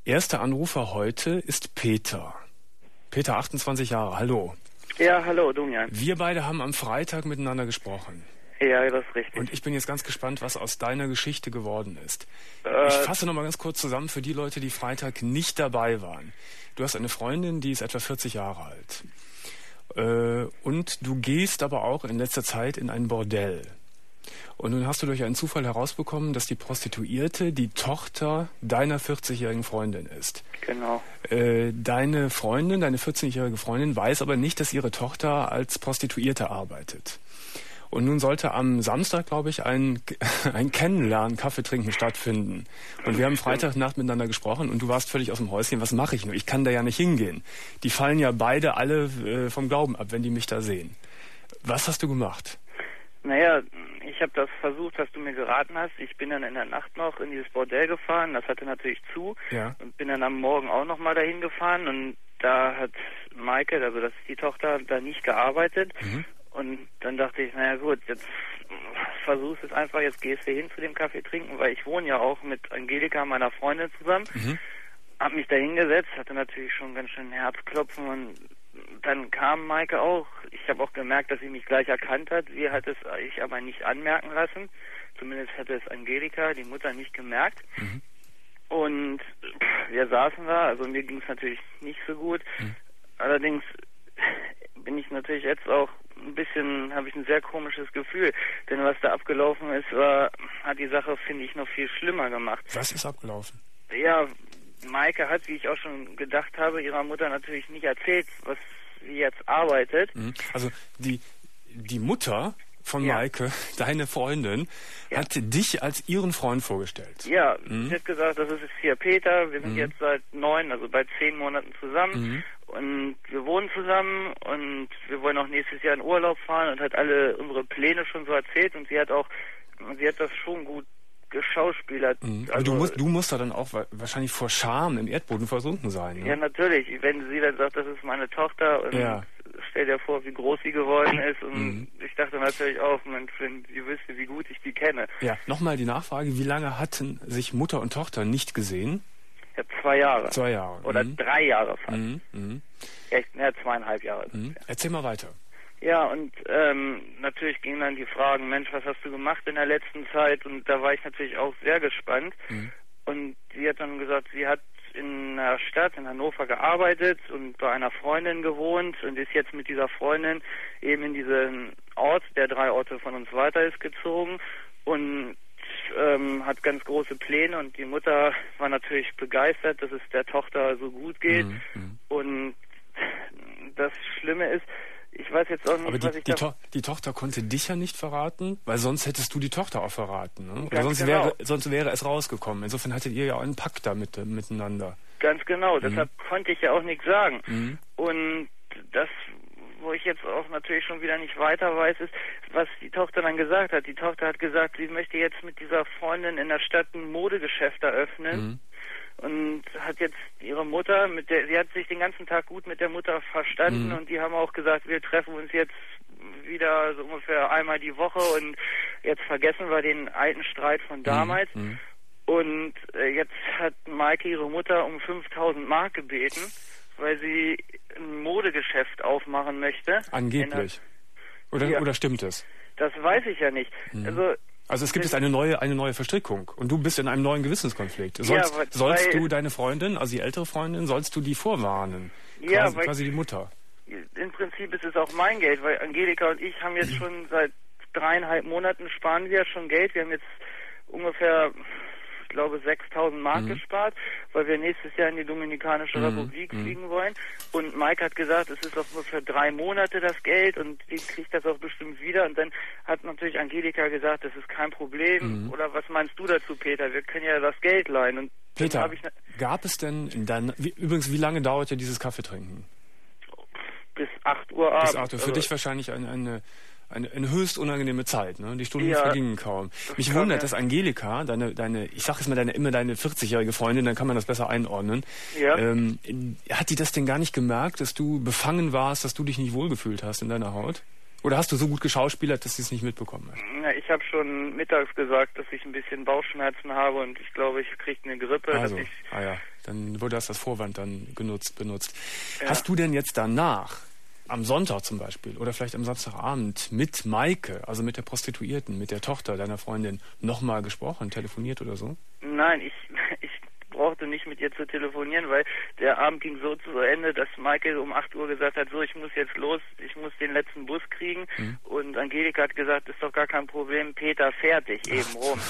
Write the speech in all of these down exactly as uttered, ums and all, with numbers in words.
Erster Anrufer heute ist Peter. Peter, achtundzwanzig Jahre, hallo. Ja, hallo, Dunjan. Wir beide haben am Freitag miteinander gesprochen. Ja, das ist richtig. Und ich bin jetzt ganz gespannt, was aus deiner Geschichte geworden ist. Äh, ich fasse nochmal ganz kurz zusammen für die Leute, die Freitag nicht dabei waren. Du hast eine Freundin, die ist etwa vierzig Jahre alt. Äh, und du gehst aber auch in letzter Zeit in ein Bordell. Und nun hast du durch einen Zufall herausbekommen, dass die Prostituierte die Tochter deiner vierzigjährigen Freundin ist. Genau. Äh, deine Freundin, deine vierzehnjährige Freundin, weiß aber nicht, dass ihre Tochter als Prostituierte arbeitet. Und nun sollte am Samstag, glaube ich, ein, ein Kennenlernen, Kaffee trinken stattfinden. Und wir haben Freitagnacht miteinander gesprochen und du warst völlig aus dem Häuschen. Was mache ich nur? Ich kann da ja nicht hingehen. Die fallen ja beide alle äh, vom Glauben ab, wenn die mich da sehen. Was hast du gemacht? Naja, ich habe das versucht, was du mir geraten hast. Ich bin dann in der Nacht noch in dieses Bordell gefahren. Das hatte natürlich zu. Ja. Und bin dann am Morgen auch noch mal dahin gefahren. Und da hat Maike, also das ist die Tochter, da nicht gearbeitet. Mhm. Und dann dachte ich, naja gut, jetzt versuchst es einfach, jetzt gehst du hin zu dem Kaffee trinken, weil ich wohne ja auch mit Angelika, meiner Freundin, zusammen. Mhm. Hab mich da hingesetzt, hatte natürlich schon ganz schön Herzklopfen und dann kam Maike auch. Ich habe auch gemerkt, dass sie mich gleich erkannt hat. Sie hat es ich aber nicht anmerken lassen. Zumindest hatte es Angelika, die Mutter, nicht gemerkt. Mhm. Und wir saßen da, also mir ging es natürlich nicht so gut. Mhm. Allerdings bin ich natürlich jetzt auch ein bisschen, habe ich ein sehr komisches Gefühl. Denn was da abgelaufen ist, war, hat die Sache, finde ich, noch viel schlimmer gemacht. Was ist abgelaufen? Ja, Maike hat, wie ich auch schon gedacht habe, ihrer Mutter natürlich nicht erzählt, was sie jetzt arbeitet. Also die, die Mutter von ja. Maike, deine Freundin, ja. hat dich als ihren Freund vorgestellt. Ja, mhm. sie hat gesagt, das ist hier Peter, wir sind mhm. jetzt seit neun, also bald zehn Monaten zusammen mhm. und wir wohnen zusammen und wir wollen auch nächstes Jahr in Urlaub fahren und hat alle unsere Pläne schon so erzählt und sie hat auch, sie hat das schon gut geschauspielert. Mhm. Aber also, du musst, du musst da dann auch wahrscheinlich vor Scham im Erdboden versunken sein. Ne? Ja, natürlich. Wenn sie dann sagt, das ist meine Tochter und ja. stell dir vor, wie groß sie geworden ist und mhm. ich dachte natürlich auch, Mensch, wenn sie wüsste, wie gut ich die kenne. Ja, nochmal die Nachfrage, wie lange hatten sich Mutter und Tochter nicht gesehen? Ja, zwei Jahre. Zwei Jahre. Oder mhm. drei Jahre fast. Mhm. Mhm. Echt, ja, zweieinhalb Jahre. Mhm. Erzähl mal weiter. Ja, und ähm, natürlich gingen dann die Fragen, Mensch, was hast du gemacht in der letzten Zeit? Und da war ich natürlich auch sehr gespannt. Mhm. Und sie hat dann gesagt, sie hat in einer Stadt, in Hannover, gearbeitet und bei einer Freundin gewohnt und ist jetzt mit dieser Freundin eben in diesen Ort, der drei Orte von uns weiter ist, gezogen und ähm, hat ganz große Pläne und die Mutter war natürlich begeistert, dass es der Tochter so gut geht. Mhm. Und das Schlimme ist, ich weiß jetzt auch nicht, aber die, was ich die, da... to- die Tochter konnte dich ja nicht verraten, weil sonst hättest du die Tochter auch verraten. Ne? Oder Ganz sonst, genau. wäre, sonst wäre es rausgekommen. Insofern hattet ihr ja auch einen Pakt da mit, miteinander. Ganz genau, mhm. deshalb konnte ich ja auch nichts sagen. Mhm. Und das, wo ich jetzt auch natürlich schon wieder nicht weiter weiß, ist, was die Tochter dann gesagt hat. Die Tochter hat gesagt, sie möchte jetzt mit dieser Freundin in der Stadt ein Modegeschäft eröffnen. Mhm. Und hat jetzt ihre Mutter, mit der, sie hat sich den ganzen Tag gut mit der Mutter verstanden mhm. und die haben auch gesagt, wir treffen uns jetzt wieder so ungefähr einmal die Woche und jetzt vergessen wir den alten Streit von damals. Mhm. Und äh, jetzt hat Maike ihre Mutter um fünftausend Mark gebeten, weil sie ein Modegeschäft aufmachen möchte. Angeblich. Oder, ja. oder stimmt es? Das weiß ich ja nicht. Mhm. Also Also es gibt jetzt eine neue, eine neue Verstrickung und du bist in einem neuen Gewissenskonflikt. Sollst, ja, weil, sollst du deine Freundin, also die ältere Freundin, sollst du die vorwarnen? Ja, quasi, weil, quasi die Mutter. Im Prinzip ist es auch mein Geld, weil Angelika und ich haben jetzt schon seit dreieinhalb Monaten sparen wir schon Geld. Wir haben jetzt ungefähr, ich glaube, sechstausend Mark mhm. gespart, weil wir nächstes Jahr in die Dominikanische mhm. Republik mhm. fliegen wollen. Und Mike hat gesagt, es ist auch nur für drei Monate das Geld und die kriegt das auch bestimmt wieder. Und dann hat natürlich Angelika gesagt, das ist kein Problem. Mhm. Oder was meinst du dazu, Peter? Wir können ja das Geld leihen. Und Peter, hab ich ne gab es denn in deiner... Wie, übrigens, wie lange dauerte dieses Kaffeetrinken? Bis acht Uhr abends. Bis acht Uhr. Für also dich wahrscheinlich eine... eine Eine, eine höchst unangenehme Zeit, ne? Die Stunden ja, vergingen kaum. Mich wundert, ja. dass Angelika, deine, deine, ich sag jetzt mal deine, immer deine vierzigjährige Freundin, dann kann man das besser einordnen. Ja. Ähm, hat die das denn gar nicht gemerkt, dass du befangen warst, dass du dich nicht wohlgefühlt hast in deiner Haut? Oder hast du so gut geschauspielert, dass sie es nicht mitbekommen hat? Ja, ich habe schon mittags gesagt, dass ich ein bisschen Bauchschmerzen habe und ich glaube, ich kriege eine Grippe. Also, dass ich ah ja. Dann wurde das als Vorwand dann genutzt, benutzt. Ja. Hast du denn jetzt danach, am Sonntag zum Beispiel, oder vielleicht am Samstagabend mit Maike, also mit der Prostituierten, mit der Tochter deiner Freundin, nochmal gesprochen, telefoniert oder so? Nein, ich, ich brauchte nicht mit ihr zu telefonieren, weil der Abend ging so zu Ende, dass Maike um acht Uhr gesagt hat, so, ich muss jetzt los, ich muss den letzten Bus kriegen. Mhm. Und Angelika hat gesagt, ist doch gar kein Problem, Peter fertig, eben rum.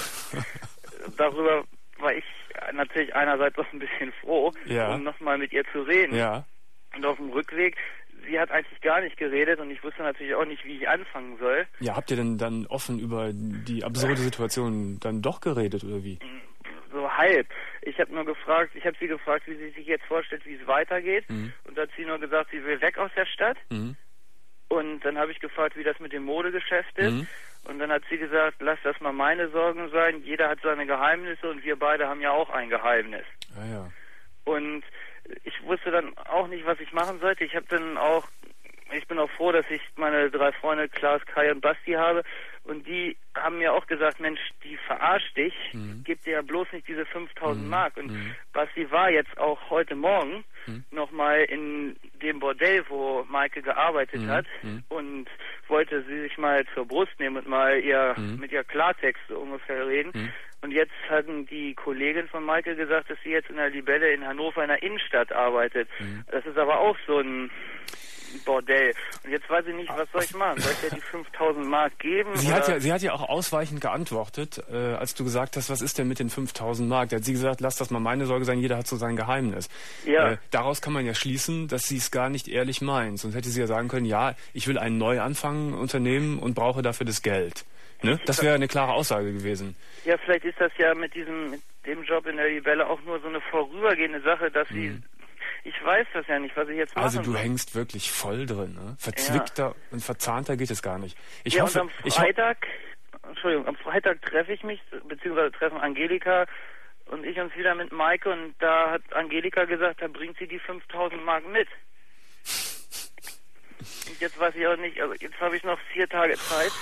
Darüber war ich natürlich einerseits auch ein bisschen froh, ja. um nochmal mit ihr zu reden. Ja. Und auf dem Rückweg, sie hat eigentlich gar nicht geredet und ich wusste natürlich auch nicht, wie ich anfangen soll. Ja, habt ihr denn dann offen über die absurde Situation dann doch geredet oder wie? So halb. Ich habe nur gefragt, ich habe sie gefragt, wie sie sich jetzt vorstellt, wie es weitergeht. Mhm. Und da hat sie nur gesagt, sie will weg aus der Stadt. Mhm. Und dann habe ich gefragt, wie das mit dem Modegeschäft ist. Mhm. Und dann hat sie gesagt, lass das mal meine Sorgen sein. Jeder hat seine Geheimnisse und wir beide haben ja auch ein Geheimnis. Ah ja. Und ich wusste dann auch nicht, was ich machen sollte. Ich habe dann auch, ich bin auch froh, dass ich meine drei Freunde, Klaas, Kai und Basti habe. Und die haben mir auch gesagt, Mensch, die verarscht dich, mhm. gib dir ja bloß nicht diese fünftausend mhm. Mark. Und mhm. Basti war jetzt auch heute Morgen mhm. nochmal in dem Bordell, wo Maike gearbeitet mhm. hat mhm. und wollte sie sich mal zur Brust nehmen und mal ihr mhm. mit ihr Klartext so ungefähr reden. Mhm. Und jetzt hatten die Kollegin von Maike gesagt, dass sie jetzt in der Libelle in Hannover in der Innenstadt arbeitet. Mhm. Das ist aber auch so ein Bordell. Und jetzt weiß ich nicht, was soll ich machen? Soll ich ihr die fünftausend Mark geben? Sie hat, ja, sie hat ja auch ausweichend geantwortet, äh, als du gesagt hast, was ist denn mit den fünftausend Mark? Da hat sie gesagt, lass das mal meine Sorge sein, jeder hat so sein Geheimnis. Ja. Äh, daraus kann man ja schließen, dass sie es gar nicht ehrlich meint. Sonst hätte sie ja sagen können, ja, ich will einen Neuanfang unternehmen und brauche dafür das Geld. Ne? Das wäre eine klare Aussage gewesen. Ja, vielleicht ist das ja mit diesem, mit dem Job in der Libelle auch nur so eine vorübergehende Sache, dass sie... Mhm. Ich weiß das ja nicht, was ich jetzt mache. Also du soll. hängst wirklich voll drin, ne? Verzwickter ja. und verzahnter geht es gar nicht. Ich ja, hoffe, und am Freitag, ho Entschuldigung, am Freitag treffe ich mich, beziehungsweise treffen Angelika und ich uns wieder mit Maike und da hat Angelika gesagt, da bringt sie die fünftausend Mark mit. Und jetzt weiß ich auch nicht, also jetzt habe ich noch vier Tage Zeit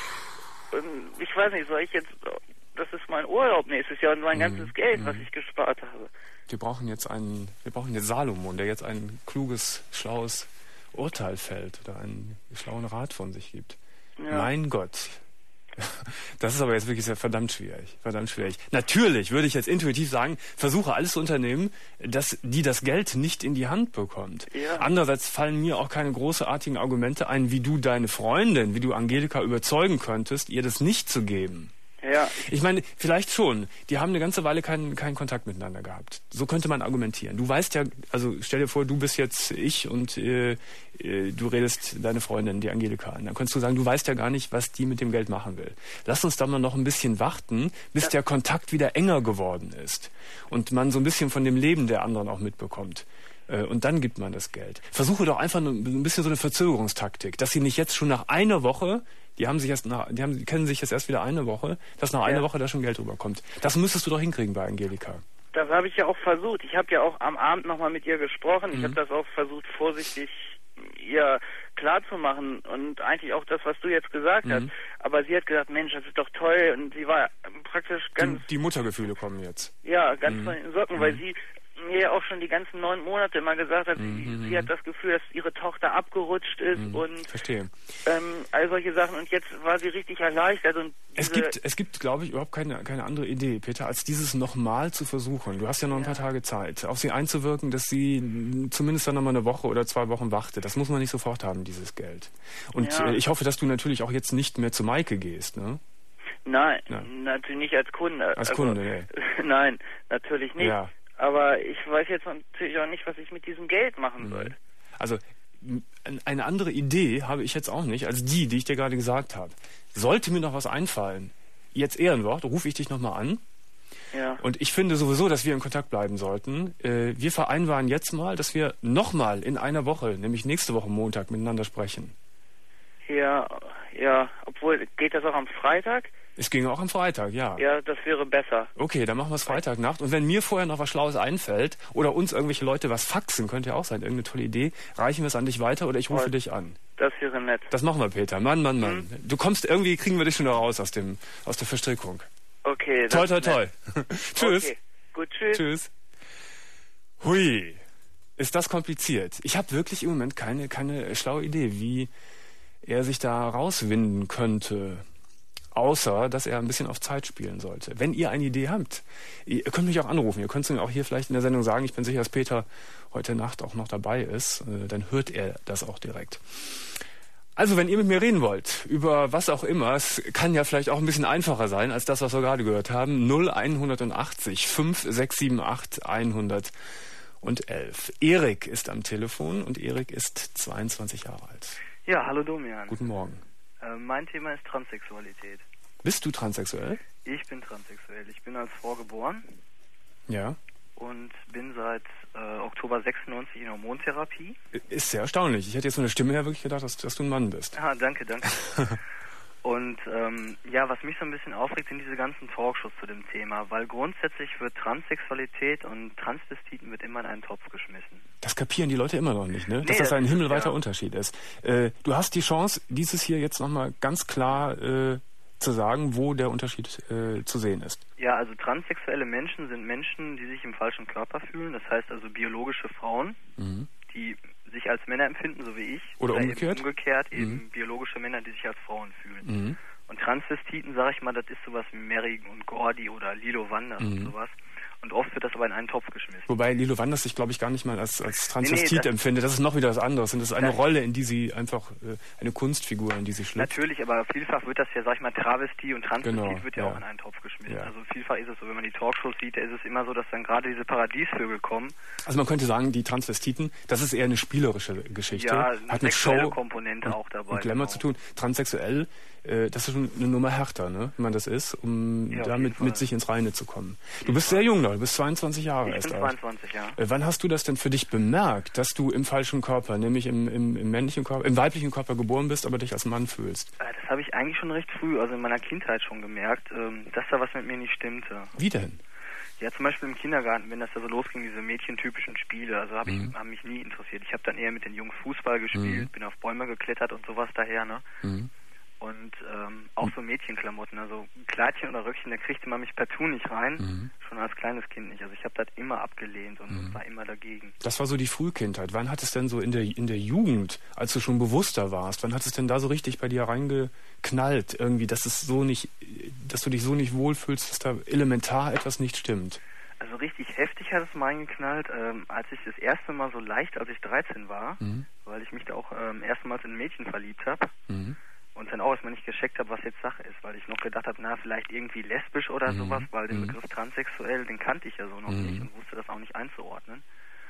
und ich weiß nicht, soll ich jetzt, das ist mein Urlaub nächstes Jahr und mein mm, ganzes Geld, mm. was ich gespart habe. Wir brauchen jetzt einen, wir brauchen jetzt Salomon, der jetzt ein kluges, schlaues Urteil fällt oder einen schlauen Rat von sich gibt. Ja. Mein Gott. Das ist aber jetzt wirklich sehr verdammt schwierig, verdammt schwierig. Natürlich würde ich jetzt intuitiv sagen, versuche alles zu unternehmen, dass die das Geld nicht in die Hand bekommt. Ja. Andererseits fallen mir auch keine großartigen Argumente ein, wie du deine Freundin, wie du Angelika überzeugen könntest, ihr das nicht zu geben. Ja. Ich meine, vielleicht schon. Die haben eine ganze Weile keinen keinen Kontakt miteinander gehabt. So könnte man argumentieren. Du weißt ja, also stell dir vor, du bist jetzt ich und äh, äh, du redest deine Freundin, die Angelika, an. Dann könntest du sagen, du weißt ja gar nicht, was die mit dem Geld machen will. Lass uns da mal noch ein bisschen warten, bis ja. der Kontakt wieder enger geworden ist und man so ein bisschen von dem Leben der anderen auch mitbekommt. Und dann gibt man das Geld. Versuche doch einfach ein bisschen so eine Verzögerungstaktik, dass sie nicht jetzt schon nach einer Woche, die haben sich erst nach, die haben, die kennen sich jetzt erst wieder eine Woche, dass nach ja. einer Woche da schon Geld rüberkommt. Das müsstest du doch hinkriegen bei Angelika. Das habe ich ja auch versucht. Ich habe ja auch am Abend nochmal mit ihr gesprochen. Mhm. Ich habe das auch versucht, vorsichtig ihr klar zu machen und eigentlich auch das, was du jetzt gesagt mhm. hast. Aber sie hat gesagt, Mensch, das ist doch toll und sie war praktisch ganz... Die, die Muttergefühle kommen jetzt. Ja, ganz mhm. von den Socken, mhm. weil sie mir ja auch schon die ganzen neun Monate immer gesagt hat, mhm. sie, sie hat das Gefühl, dass ihre Tochter abgerutscht ist mhm. und verstehe. Ähm, all solche Sachen und jetzt war sie richtig erleichtert und es gibt, es gibt, glaube ich, überhaupt keine, keine andere Idee, Peter, als dieses nochmal zu versuchen. Du hast ja noch ein ja. paar Tage Zeit, auf sie einzuwirken, dass sie zumindest dann nochmal eine Woche oder zwei Wochen wartet. Das muss man nicht sofort haben, dieses Geld. Und ja. äh, ich hoffe, dass du natürlich auch jetzt nicht mehr zu Maike gehst, ne? Nein, Nein. natürlich nicht als Kunde. Als also, Kunde, nee. Nein, natürlich nicht. Ja. Aber ich weiß jetzt natürlich auch nicht, was ich mit diesem Geld machen soll. Also eine andere Idee habe ich jetzt auch nicht, als die, die ich dir gerade gesagt habe. Sollte mir noch was einfallen, jetzt Ehrenwort, rufe ich dich nochmal an. Ja. Und ich finde sowieso, dass wir in Kontakt bleiben sollten. Wir vereinbaren jetzt mal, dass wir nochmal in einer Woche, nämlich nächste Woche Montag, miteinander sprechen. Ja, ja. Obwohl, geht das auch am Freitag? Es ging auch am Freitag, ja. Ja, das wäre besser. Okay, dann machen wir es Freitagnacht. Und wenn mir vorher noch was Schlaues einfällt oder uns irgendwelche Leute was faxen, könnte ja auch sein, irgendeine tolle Idee, reichen wir es an dich weiter oder ich rufe oh, dich an. Das wäre nett. Das machen wir, Peter. Mann, Mann, Mann. Hm? Du kommst, irgendwie kriegen wir dich schon da raus aus dem, aus der Verstrickung. Okay. Toi, toi, toi. Tschüss. Okay. Gut, tschüss. Tschüss. Hui, ist das kompliziert. Ich habe wirklich im Moment keine, keine schlaue Idee, wie er sich da rauswinden könnte. Außer, dass er ein bisschen auf Zeit spielen sollte. Wenn ihr eine Idee habt, ihr könnt mich auch anrufen. Ihr könnt es mir auch hier vielleicht in der Sendung sagen. Ich bin sicher, dass Peter heute Nacht auch noch dabei ist. Dann hört er das auch direkt. Also, wenn ihr mit mir reden wollt, über was auch immer, es kann ja vielleicht auch ein bisschen einfacher sein, als das, was wir gerade gehört haben. null einundachtzig, fünf sechs sieben acht, hundertelf. Erik ist am Telefon und Erik ist zweiundzwanzig Jahre alt. Ja, hallo Domian. Guten Morgen. Äh, mein Thema ist Transsexualität. Bist du transsexuell? Ich bin transsexuell. Ich bin als Frau geboren. Ja. Und bin seit äh, Oktober sechsundneunzig in Hormontherapie. Ist sehr erstaunlich. Ich hätte jetzt von der Stimme her wirklich gedacht, dass, dass du ein Mann bist. Ah, danke, danke. Und ähm, ja, was mich so ein bisschen aufregt, sind diese ganzen Talkshows zu dem Thema, weil grundsätzlich wird Transsexualität und Transvestiten wird immer in einen Topf geschmissen. Das kapieren die Leute immer noch nicht, ne? Nee, dass das, das ein himmelweiter ja. Unterschied ist. Äh, du hast die Chance, dieses hier jetzt nochmal ganz klar äh, zu sagen, wo der Unterschied äh, zu sehen ist. Ja, also transsexuelle Menschen sind Menschen, die sich im falschen Körper fühlen. Das heißt also biologische Frauen, mhm. die sich als Männer empfinden, so wie ich. Oder, oder umgekehrt. Eben umgekehrt, mhm. eben biologische Männer, die sich als Frauen fühlen. Mhm. Und Transvestiten, sage ich mal, das ist sowas wie Mary und Gordy oder Lilo Wanders mhm. und sowas. Und oft wird das aber in einen Topf geschmissen. Wobei Lilo Wanders sich, glaube ich, gar nicht mal als, als Transvestit nee, nee, das empfindet. Das ist noch wieder was anderes. Und das ist eine das Rolle, in die sie einfach, äh, eine Kunstfigur, in die sie schlüpft. Natürlich, aber vielfach wird das ja, sag ich mal, Travestie und Transvestit genau, wird ja, ja auch in einen Topf geschmissen. Ja. Also vielfach ist es so, wenn man die Talkshows sieht, da ist es immer so, dass dann gerade diese Paradiesvögel kommen. Also man könnte sagen, die Transvestiten, das ist eher eine spielerische Geschichte. Ja, eine hat eine Show Komponente und, auch dabei. Und Glamour genau. zu tun. Transsexuell, äh, das ist schon eine Nummer härter, ne? Wenn man das ist, um ja, damit mit sich ins Reine zu kommen. Du bist Fall. sehr jung noch, du bist zweiundzwanzig Jahre ich erst bin alt. zweiundzwanzig, ja. Äh, wann hast du das denn für dich bemerkt, dass du im falschen Körper, nämlich im, im, im männlichen Körper, im weiblichen Körper geboren bist, aber dich als Mann fühlst? Äh, das habe ich eigentlich schon recht früh, also in meiner Kindheit schon gemerkt, ähm, dass da was mit mir nicht stimmte. Wie denn? Ja, zum Beispiel im Kindergarten, wenn das da so losging, diese mädchentypischen Spiele, also hab ich, mhm. haben mich nie interessiert. Ich habe dann eher mit den Jungs Fußball gespielt, mhm. bin auf Bäume geklettert und sowas daher, ne? Mhm. Und ähm, auch so Mädchenklamotten, also Kleidchen oder Röckchen, da kriegte man mich partout nicht rein, mhm. schon als kleines Kind nicht. Also ich habe das immer abgelehnt und mhm. war immer dagegen. Das war so die Frühkindheit. Wann hat es denn so in der in der Jugend, als du schon bewusster warst, wann hat es denn da so richtig bei dir reingeknallt, irgendwie, dass es so nicht, dass du dich so nicht wohlfühlst, dass da elementar etwas nicht stimmt? Also richtig heftig hat es mal eingeknallt, ähm, als ich das erste Mal so leicht, als ich dreizehn war, mhm. weil ich mich da auch ähm, erstmals in ein Mädchen verliebt habe. Mhm. Und dann auch erstmal nicht gecheckt habe, was jetzt Sache ist, weil ich noch gedacht habe, na, vielleicht irgendwie lesbisch oder mhm. sowas, weil den mhm. Begriff transsexuell, den kannte ich ja so noch mhm. nicht und wusste das auch nicht einzuordnen.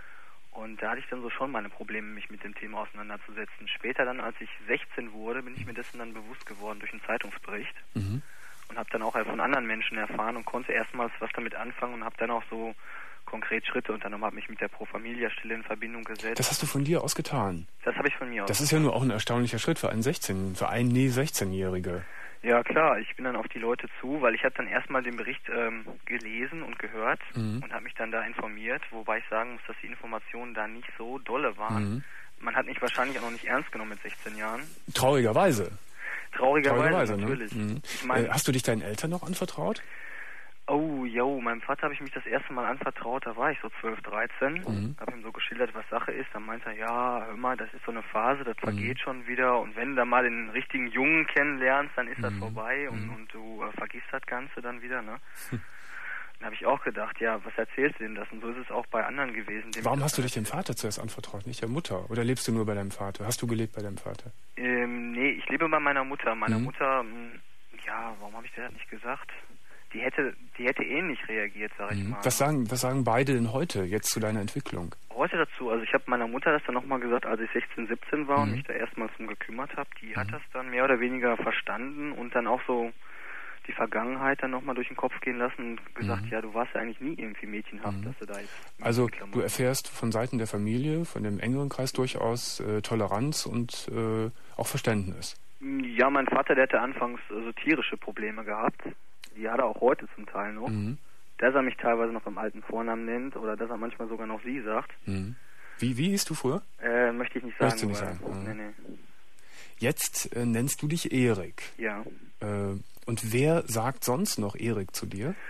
Und da hatte ich dann so schon meine Probleme, mich mit dem Thema auseinanderzusetzen. Später dann, als ich sechzehn wurde, bin ich mir dessen dann bewusst geworden durch einen Zeitungsbericht mhm. und habe dann auch von anderen Menschen erfahren und konnte erstmals was damit anfangen und habe dann auch so konkret Schritte unternommen, habe mich mit der Pro Familia-Stelle in Verbindung gesetzt. Das hast du von dir aus getan? Das habe ich von mir aus. Das ist ja nur auch ein erstaunlicher Schritt für einen sechzehn, für einen nee sechzehnjährige. Ja klar, ich bin dann auf die Leute zu, weil ich habe dann erstmal den Bericht ähm, gelesen und gehört mhm. und habe mich dann da informiert, wobei ich sagen muss, dass die Informationen da nicht so dolle waren. Mhm. Man hat mich wahrscheinlich auch noch nicht ernst genommen mit sechzehn Jahren. Traurigerweise. Traurigerweise, Traurigerweise natürlich. Ne? Mhm. Ich mein, äh, hast du dich deinen Eltern noch anvertraut? Oh, jo, meinem Vater habe ich mich das erste Mal anvertraut, da war ich so zwölf, dreizehn, mhm. habe ihm so geschildert, was Sache ist, dann meinte er, ja, hör mal, das ist so eine Phase, das vergeht mhm. schon wieder und wenn du da mal den richtigen Jungen kennenlernst, dann ist mhm. das vorbei und, mhm. und du äh, vergisst das Ganze dann wieder, ne? Hm. Dann habe ich auch gedacht, ja, was erzählst du denn das? Und so ist es auch bei anderen gewesen. Warum hast du dich dem Vater zuerst anvertraut, nicht der Mutter? Oder lebst du nur bei deinem Vater? Hast du gelebt bei deinem Vater? Ähm, nee, ich lebe bei meiner Mutter. Meine mhm. Mutter, mh, ja, warum habe ich das nicht gesagt? Die hätte, die hätte ähnlich reagiert, sag ich mhm. mal. Was sagen, was sagen beide denn heute, jetzt zu deiner Entwicklung? Heute dazu, also ich habe meiner Mutter das dann nochmal gesagt, als ich sechzehn, siebzehn war mhm. und mich da erstmals drum gekümmert habe. Die mhm. hat das dann mehr oder weniger verstanden und dann auch so die Vergangenheit dann nochmal durch den Kopf gehen lassen und gesagt, mhm. ja, du warst ja eigentlich nie irgendwie mädchenhaft, mhm. dass du da jetzt... Also du erfährst von Seiten der Familie, von dem engeren Kreis durchaus äh, Toleranz und äh, auch Verständnis. Ja, mein Vater, der hatte anfangs so also tierische Probleme gehabt. Die hat er auch heute zum Teil noch. Mhm. Dass er mich teilweise noch beim alten Vornamen nennt oder dass er manchmal sogar noch sie sagt. Mhm. Wie, wie hieß du früher? Äh, möchte ich nicht sagen. Möchtest du nicht sagen? Mhm. Nee, nee. Jetzt äh, nennst du dich Erik. Ja. Äh, und wer sagt sonst noch Erik zu dir?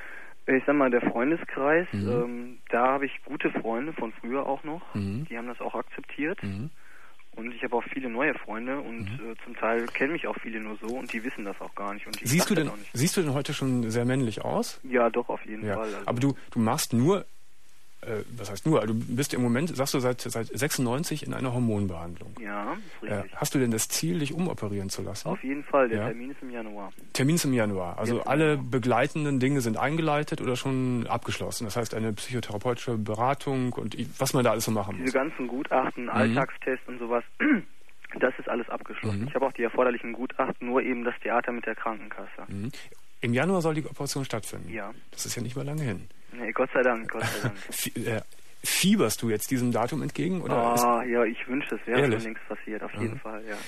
Ich sag mal, der Freundeskreis, mhm. ähm, da habe ich gute Freunde von früher auch noch, mhm. die haben das auch akzeptiert. Mhm. Und ich habe auch viele neue Freunde und mhm. äh, zum Teil kennen mich auch viele nur so und die wissen das auch gar nicht. Und ich siehst, du denn, auch nicht. siehst du denn heute schon sehr männlich aus? Ja, doch, auf jeden ja. Fall. Also. Aber du, du machst nur, äh, was heißt nur, du bist im Moment, sagst du, seit, seit sechsundneunzig in einer Hormonbehandlung. Ja, ist richtig. Äh, hast du denn das Ziel, dich umoperieren zu lassen? Auf jeden Fall, der ja. Termin ist im Januar. Termin ist im Januar. Also Jetzt alle Januar. begleitenden Dinge sind eingeleitet oder schon abgeschlossen. Das heißt, eine psychotherapeutische Beratung und was man da alles so machen Diese muss. Diese ganzen Gutachten, mhm. Alltagstests und sowas, das ist alles abgeschlossen. Mhm. Ich habe auch die erforderlichen Gutachten, nur eben das Theater mit der Krankenkasse. Mhm. Im Januar soll die Operation stattfinden? Ja. Das ist ja nicht mehr lange hin. Nee, Gott sei Dank, Gott sei Dank. Fieberst du jetzt diesem Datum entgegen? Oder ah, ja, ich wünsche es, wäre Ehrlich? schon längst passiert, auf jeden mhm. Fall, ja.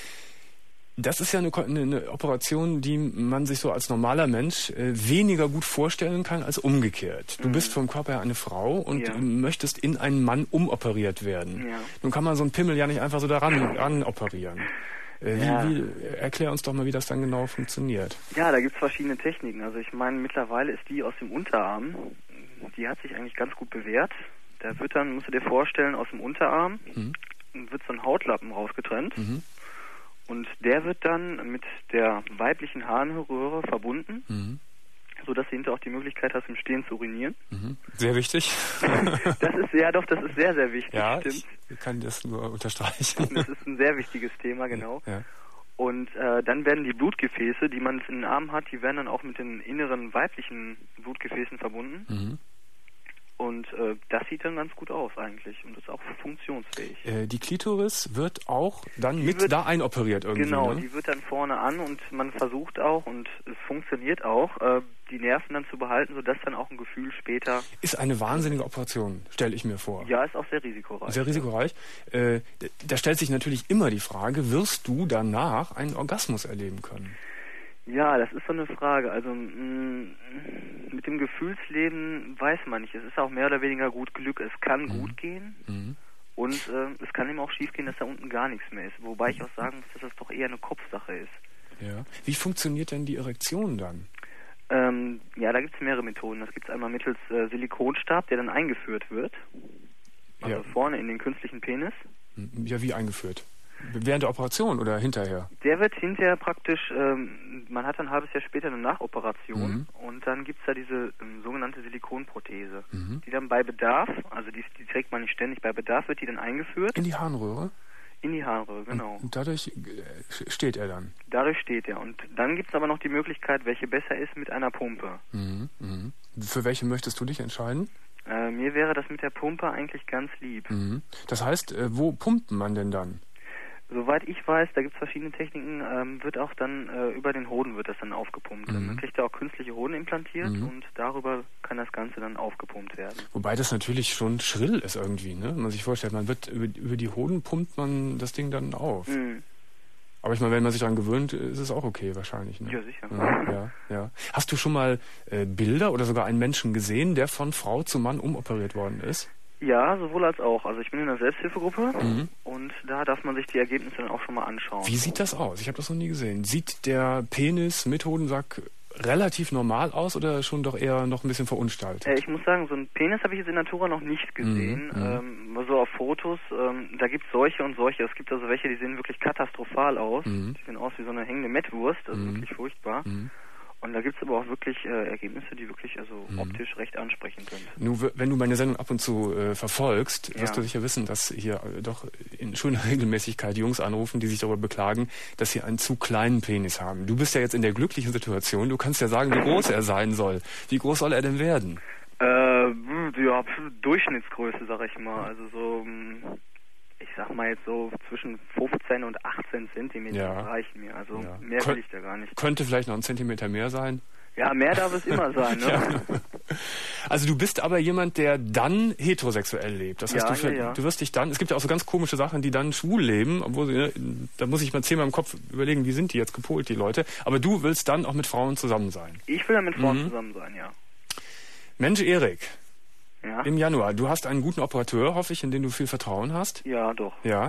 Das ist ja eine, eine Operation, die man sich so als normaler Mensch äh, weniger gut vorstellen kann als umgekehrt. Du mhm. bist vom Körper her eine Frau und ja. möchtest in einen Mann umoperiert werden. Ja. Nun kann man so einen Pimmel ja nicht einfach so daran ran operieren. Äh, ja. wie, wie, erklär uns doch mal, wie das dann genau funktioniert. Ja, da gibt es verschiedene Techniken. Also ich meine, mittlerweile ist die aus dem Unterarm, die hat sich eigentlich ganz gut bewährt. Da wird dann, musst du dir vorstellen, aus dem Unterarm mhm. wird so ein Hautlappen rausgetrennt. Mhm. Und der wird dann mit der weiblichen Harnröhre verbunden, mhm. sodass du hinterher auch die Möglichkeit hast, im Stehen zu urinieren. Mhm. Sehr wichtig. Das ist ja doch, das ist sehr, sehr wichtig, ja, stimmt. Ich kann das nur unterstreichen. Das ist ein sehr wichtiges Thema, genau. Ja. Und äh, dann werden die Blutgefäße, die man in den Armen hat, die werden dann auch mit den inneren weiblichen Blutgefäßen verbunden. Mhm. Und äh, das sieht dann ganz gut aus eigentlich und ist auch funktionsfähig. Äh, die Klitoris wird auch dann die mit wird, da einoperiert irgendwie, Genau, ne? die wird dann vorne an und man versucht auch, und es funktioniert auch, äh, die Nerven dann zu behalten, sodass dann auch ein Gefühl später... Ist eine wahnsinnige Operation, stelle ich mir vor. Ja, ist auch sehr risikoreich. Sehr risikoreich. Äh, da stellt sich natürlich immer die Frage, wirst du danach einen Orgasmus erleben können? Ja, das ist so eine Frage. Also mh, mit dem Gefühlsleben weiß man nicht. Es ist auch mehr oder weniger gut Glück. Es kann mhm. gut gehen mhm. und äh, es kann eben auch schief gehen, dass da unten gar nichts mehr ist. Wobei ich auch sagen muss, dass das doch eher eine Kopfsache ist. Ja. Wie funktioniert denn die Erektion dann? Ähm, ja, da gibt es mehrere Methoden. Das gibt es einmal mittels äh, Silikonstab, der dann eingeführt wird. Also ja. vorne in den künstlichen Penis. Ja, wie eingeführt? Während der Operation oder hinterher? Der wird hinterher praktisch, ähm, man hat ein halbes Jahr später eine Nachoperation mhm. und dann gibt es da diese ähm, sogenannte Silikonprothese, mhm. die dann bei Bedarf, also die, die trägt man nicht ständig, bei Bedarf wird die dann eingeführt. In die Harnröhre? In die Harnröhre, genau. Und, und dadurch steht er dann? Dadurch steht er. Und dann gibt es aber noch die Möglichkeit, welche besser ist, mit einer Pumpe. Mhm. Mhm. Für welche möchtest du dich entscheiden? Äh, mir wäre das mit der Pumpe eigentlich ganz lieb. Mhm. Das heißt, äh, wo pumpt man denn dann? Soweit ich weiß, da gibt es verschiedene Techniken, ähm, wird auch dann äh, über den Hoden wird das dann aufgepumpt. Mhm. Man kriegt da auch künstliche Hoden implantiert mhm. und darüber kann das Ganze dann aufgepumpt werden. Wobei das natürlich schon schrill ist irgendwie, ne? Wenn man sich vorstellt, man wird über, über die Hoden pumpt man das Ding dann auf. Mhm. Aber ich meine, wenn man sich daran gewöhnt, ist es auch okay wahrscheinlich. Ne? Ja, sicher. Ja, ja, ja. Hast du schon mal äh, Bilder oder sogar einen Menschen gesehen, der von Frau zu Mann umoperiert worden ist? Ja, sowohl als auch. Also ich bin in einer Selbsthilfegruppe mhm. und da darf man sich die Ergebnisse dann auch schon mal anschauen. Wie sieht das aus? Ich habe das noch nie gesehen. Sieht der Penis mit Hodensack relativ normal aus oder schon doch eher noch ein bisschen verunstaltet? Äh, ich muss sagen, so einen Penis habe ich jetzt in Natura noch nicht gesehen. Mhm. Ähm, so auf Fotos, ähm, da gibt es solche und solche. Es gibt also welche, die sehen wirklich katastrophal aus. Mhm. Die sehen aus wie so eine hängende Mettwurst. Das ist mhm. wirklich furchtbar. Mhm. Und da gibt es aber auch wirklich äh, Ergebnisse, die wirklich also mhm. optisch recht ansprechend sind. Nun, wenn du meine Sendung ab und zu äh, verfolgst, ja. wirst du sicher wissen, dass hier äh, doch in schöner Regelmäßigkeit Jungs anrufen, die sich darüber beklagen, dass sie einen zu kleinen Penis haben. Du bist ja jetzt in der glücklichen Situation, du kannst ja sagen, wie groß er sein soll. Wie groß soll er denn werden? Äh, ja, Durchschnittsgröße, sag ich mal. Also so... Ich sag mal jetzt so zwischen fünfzehn und achtzehn Zentimeter ja. reichen mir. Also ja. mehr will ich da gar nicht. Könnte vielleicht noch ein Zentimeter mehr sein? Ja, mehr darf es immer sein. Ne? Ja. Also du bist aber jemand, der dann heterosexuell lebt. Das heißt, ja, du, für, ja, ja. du wirst dich dann, es gibt ja auch so ganz komische Sachen, die dann schwul leben, obwohl sie, da muss ich mal zehnmal im Kopf überlegen, wie sind die jetzt gepolt, die Leute. Aber du willst dann auch mit Frauen zusammen sein. Ich will dann mit Frauen mhm. zusammen sein, ja. Mensch, Erik. Ja. Im Januar. Du hast einen guten Operateur, hoffe ich, in den du viel Vertrauen hast. Ja, doch. Ja.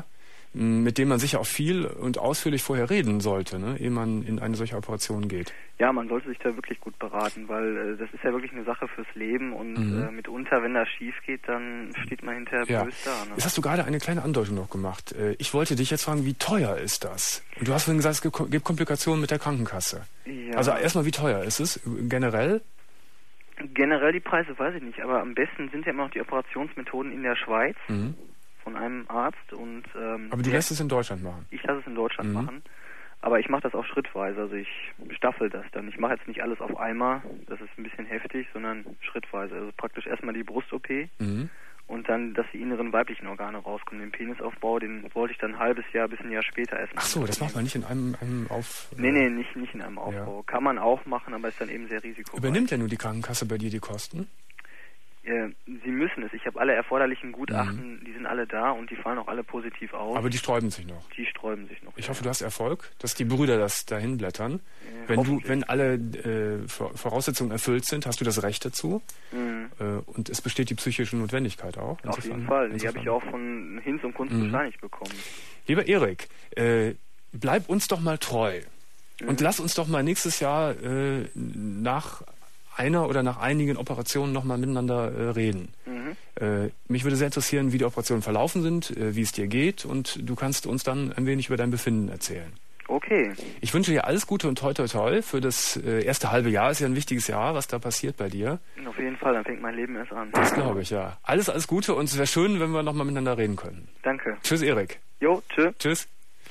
mit dem man sicher auch viel und ausführlich vorher reden sollte, ne, ehe man in eine solche Operation geht. Ja, man sollte sich da wirklich gut beraten, weil äh, das ist ja wirklich eine Sache fürs Leben und mhm. äh, mitunter, wenn das schief geht, dann steht man hinterher ja. böse da. Ne? Jetzt hast du gerade eine kleine Andeutung noch gemacht. Äh, ich wollte dich jetzt fragen, wie teuer ist das? Und du hast vorhin gesagt, es gibt, gibt Komplikationen mit der Krankenkasse. Ja. Also erstmal, wie teuer ist es generell? Generell die Preise weiß ich nicht, aber am besten sind ja immer noch die Operationsmethoden in der Schweiz. Mhm. Von einem Arzt und ähm, aber du lässt es in Deutschland machen? Ich lasse es in Deutschland mhm. machen, aber ich mache das auch schrittweise, also ich staffel das dann. Ich mache jetzt nicht alles auf einmal, das ist ein bisschen heftig, sondern schrittweise. Also praktisch erstmal die Brust-O P mhm. und dann, dass die inneren weiblichen Organe rauskommen. Den Penisaufbau, den wollte ich dann ein halbes Jahr bis ein Jahr später erst machen. Ach so, das macht man nicht in einem, einem Auf... Nee, nee, nicht, nicht in einem Aufbau. Ja. Kann man auch machen, aber ist dann eben sehr risikoreich. Übernimmt ja nur die Krankenkasse bei dir die Kosten? Äh, sie müssen es. Ich habe alle erforderlichen Gutachten, mhm. die sind alle da und die fallen auch alle positiv aus. Aber die sträuben sich noch? Die sträuben sich noch. Ich ja. hoffe, du hast Erfolg, dass die Brüder das dahin blättern. Äh, wenn du, wenn alle äh, Voraussetzungen erfüllt sind, hast du das Recht dazu. Mhm. Äh, und es besteht die psychische Notwendigkeit auch. Insofern, Auf jeden Fall. Die habe ich auch von Hinz und Kunst mhm. bescheinigt bekommen. Lieber Erik, äh, bleib uns doch mal treu. Mhm. Und lass uns doch mal nächstes Jahr äh, nach einer oder nach einigen Operationen nochmal miteinander äh, reden. Mhm. Äh, mich würde sehr interessieren, wie die Operationen verlaufen sind, äh, wie es dir geht und du kannst uns dann ein wenig über dein Befinden erzählen. Okay. Ich wünsche dir alles Gute und toi toi toi für das äh, erste halbe Jahr. Ist ja ein wichtiges Jahr, was da passiert bei dir. Auf jeden Fall, dann fängt mein Leben erst an. Das glaube ich, ja. Alles, alles Gute und es wäre schön, wenn wir nochmal miteinander reden können. Danke. Tschüss, Erik. Jo, tschüss. Tschüss.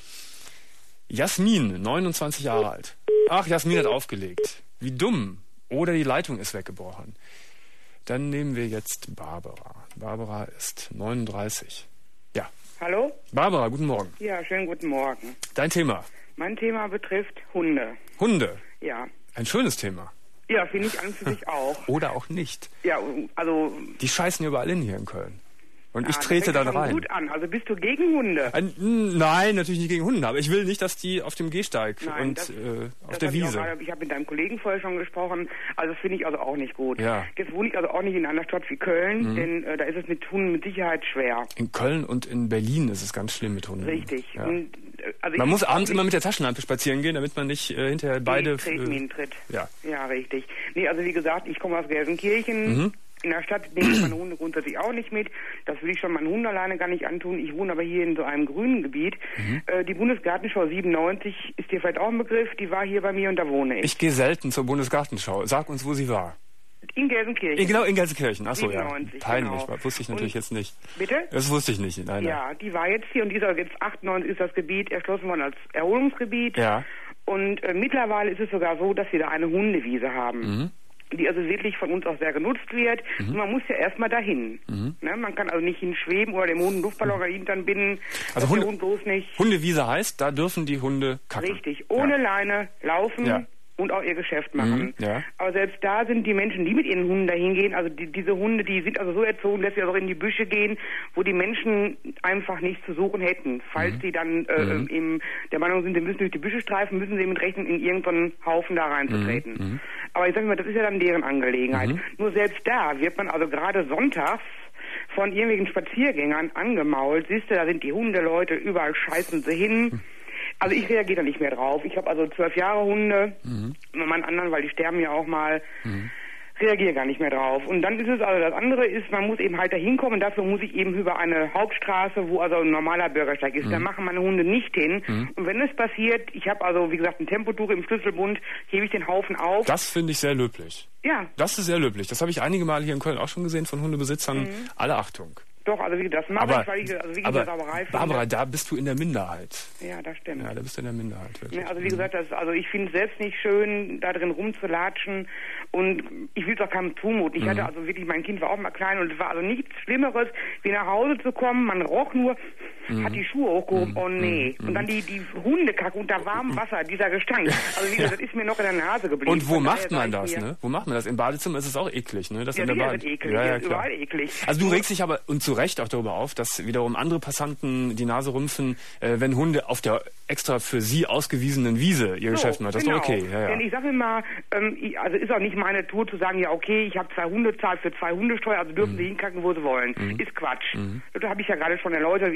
Jasmin, neunundzwanzig Jahre alt. Ach, Jasmin hat aufgelegt. Wie dumm. Oder die Leitung ist weggebrochen. Dann nehmen wir jetzt Barbara. Barbara ist neununddreißig. Ja. Hallo? Barbara, guten Morgen. Ja, schönen guten Morgen. Dein Thema? Mein Thema betrifft Hunde. Hunde? Ja. Ein schönes Thema. Ja, finde ich an für sich auch. Oder auch nicht. Ja, also... Die scheißen überall hin hier in Köln. Und ja, ich trete da rein. Gut an. Also bist du gegen Hunde? Ein, nein, natürlich nicht gegen Hunde, aber ich will nicht, dass die auf dem Gehsteig nein, und das, äh, auf das der Wiese. Ich, ich habe mit deinem Kollegen vorher schon gesprochen, also das finde ich also auch nicht gut. Ja. Jetzt wohne ich also auch nicht in einer Stadt wie Köln, mhm. denn äh, da ist es mit Hunden mit Sicherheit schwer. In Köln und in Berlin ist es ganz schlimm mit Hunden. Richtig. Ja. Und, äh, also man muss abends immer mit der Taschenlampe spazieren gehen, damit man nicht äh, hinterher beide... Tretminen tritt. Ja. Ja, richtig. Nee, also wie gesagt, ich komme aus Gelsenkirchen. Mhm. In der Stadt nehme ich meine Hunde grundsätzlich auch nicht mit. Das will ich schon meinen Hunden alleine gar nicht antun. Ich wohne aber hier in so einem grünen Gebiet. Mhm. Äh, die Bundesgartenschau siebenundneunzig ist dir vielleicht auch ein Begriff. Die war hier bei mir und da wohne ich. Ich gehe selten zur Bundesgartenschau. Sag uns, wo sie war. In Gelsenkirchen. In, genau, in Gelsenkirchen. Achso, siebenundneunzig, ja. Peinlich. Genau. Wusste ich natürlich und, jetzt nicht. Bitte? Das wusste ich nicht. Nein, ja, die war jetzt hier und die ist also jetzt achtundneunzig ist das Gebiet erschlossen worden als Erholungsgebiet. Ja. Und äh, mittlerweile ist es sogar so, dass wir da eine Hundewiese haben. Mhm. Die also wirklich von uns auch sehr genutzt wird. Mhm. Und man muss ja erstmal dahin. Mhm. Ne? Man kann also nicht hinschweben oder dem Hund einen Luftballon mhm. Hintern binden. Also Hunde, der Hund bloß nicht. Hundewiese heißt, da dürfen die Hunde kacken. Richtig, ohne ja. Leine laufen ja. und auch ihr Geschäft machen. Mhm. Ja. Aber selbst da sind die Menschen, die mit ihren Hunden dahin gehen, also die, diese Hunde, die sind also so erzogen, dass sie also in die Büsche gehen, wo die Menschen einfach nichts zu suchen hätten. Falls mhm. sie dann äh, mhm. im, der Meinung sind, sie müssen durch die Büsche streifen, müssen sie mit rechnen, in irgendeinen Haufen da reinzutreten. Mhm. Aber ich sage mal, das ist ja dann deren Angelegenheit. Mhm. Nur selbst da wird man also gerade sonntags von irgendwelchen Spaziergängern angemault. Siehst du, da sind die Hundeleute, überall scheißen sie hin. Mhm. Also ich reagiere da nicht mehr drauf. Ich habe also zwölf Jahre Hunde, mhm. meinen anderen, weil die sterben ja auch mal. Mhm. Reagiere gar nicht mehr drauf. Und dann ist es also, das andere ist, man muss eben halt da hinkommen. Dafür muss ich eben über eine Hauptstraße, wo also ein normaler Bürgersteig ist. Mhm. Da machen meine Hunde nicht hin. Mhm. Und wenn es passiert, ich habe also, wie gesagt, ein Tempotuch im Schlüsselbund, hebe ich den Haufen auf. Das finde ich sehr löblich. Ja. Das ist sehr löblich. Das habe ich einige Mal hier in Köln auch schon gesehen von Hundebesitzern. Mhm. Alle Achtung. Doch, also wie das mache aber, ich, weil ich also wie aber, eine Sauerei finde. Barbara, da bist du in der Minderheit. Ja, das stimmt. Ja, da bist du in der Minderheit. Ja, also wie gesagt, das, also ich finde es selbst nicht schön, da drin rumzulatschen und ich will es auch keinem zumuten. Ich mhm. hatte also wirklich, mein Kind war auch mal klein und es war also nichts Schlimmeres, wie nach Hause zu kommen, man roch nur, mhm. hat die Schuhe hochgehoben, mhm. oh nee. Mhm. Und dann die, die Hundekacke unter warmem Wasser, dieser Gestank. Also wie gesagt, das ist mir noch in der Nase geblieben. Und wo Von macht man das, ne? Wo macht man das? Im Badezimmer ist es auch eklig, ne? Das ja, in der Bade- ist eklig, ja, ja, ist überall eklig. Also du regst dich aber, und zu Recht auch darüber auf, dass wiederum andere Passanten die Nase rümpfen, äh, wenn Hunde auf der extra für sie ausgewiesenen Wiese ihr so, Geschäft machen. Das genau. ist doch okay. Ja, ja. Denn ich sage immer, ähm, ich, also ist auch nicht meine Tour zu sagen, ja okay, ich habe zwei Hunde, zahlt für zwei Hundesteuer, also dürfen mhm. sie hinkacken, wo sie wollen. Mhm. Ist Quatsch. Mhm. Das habe ich ja gerade schon erläutert, ich finde es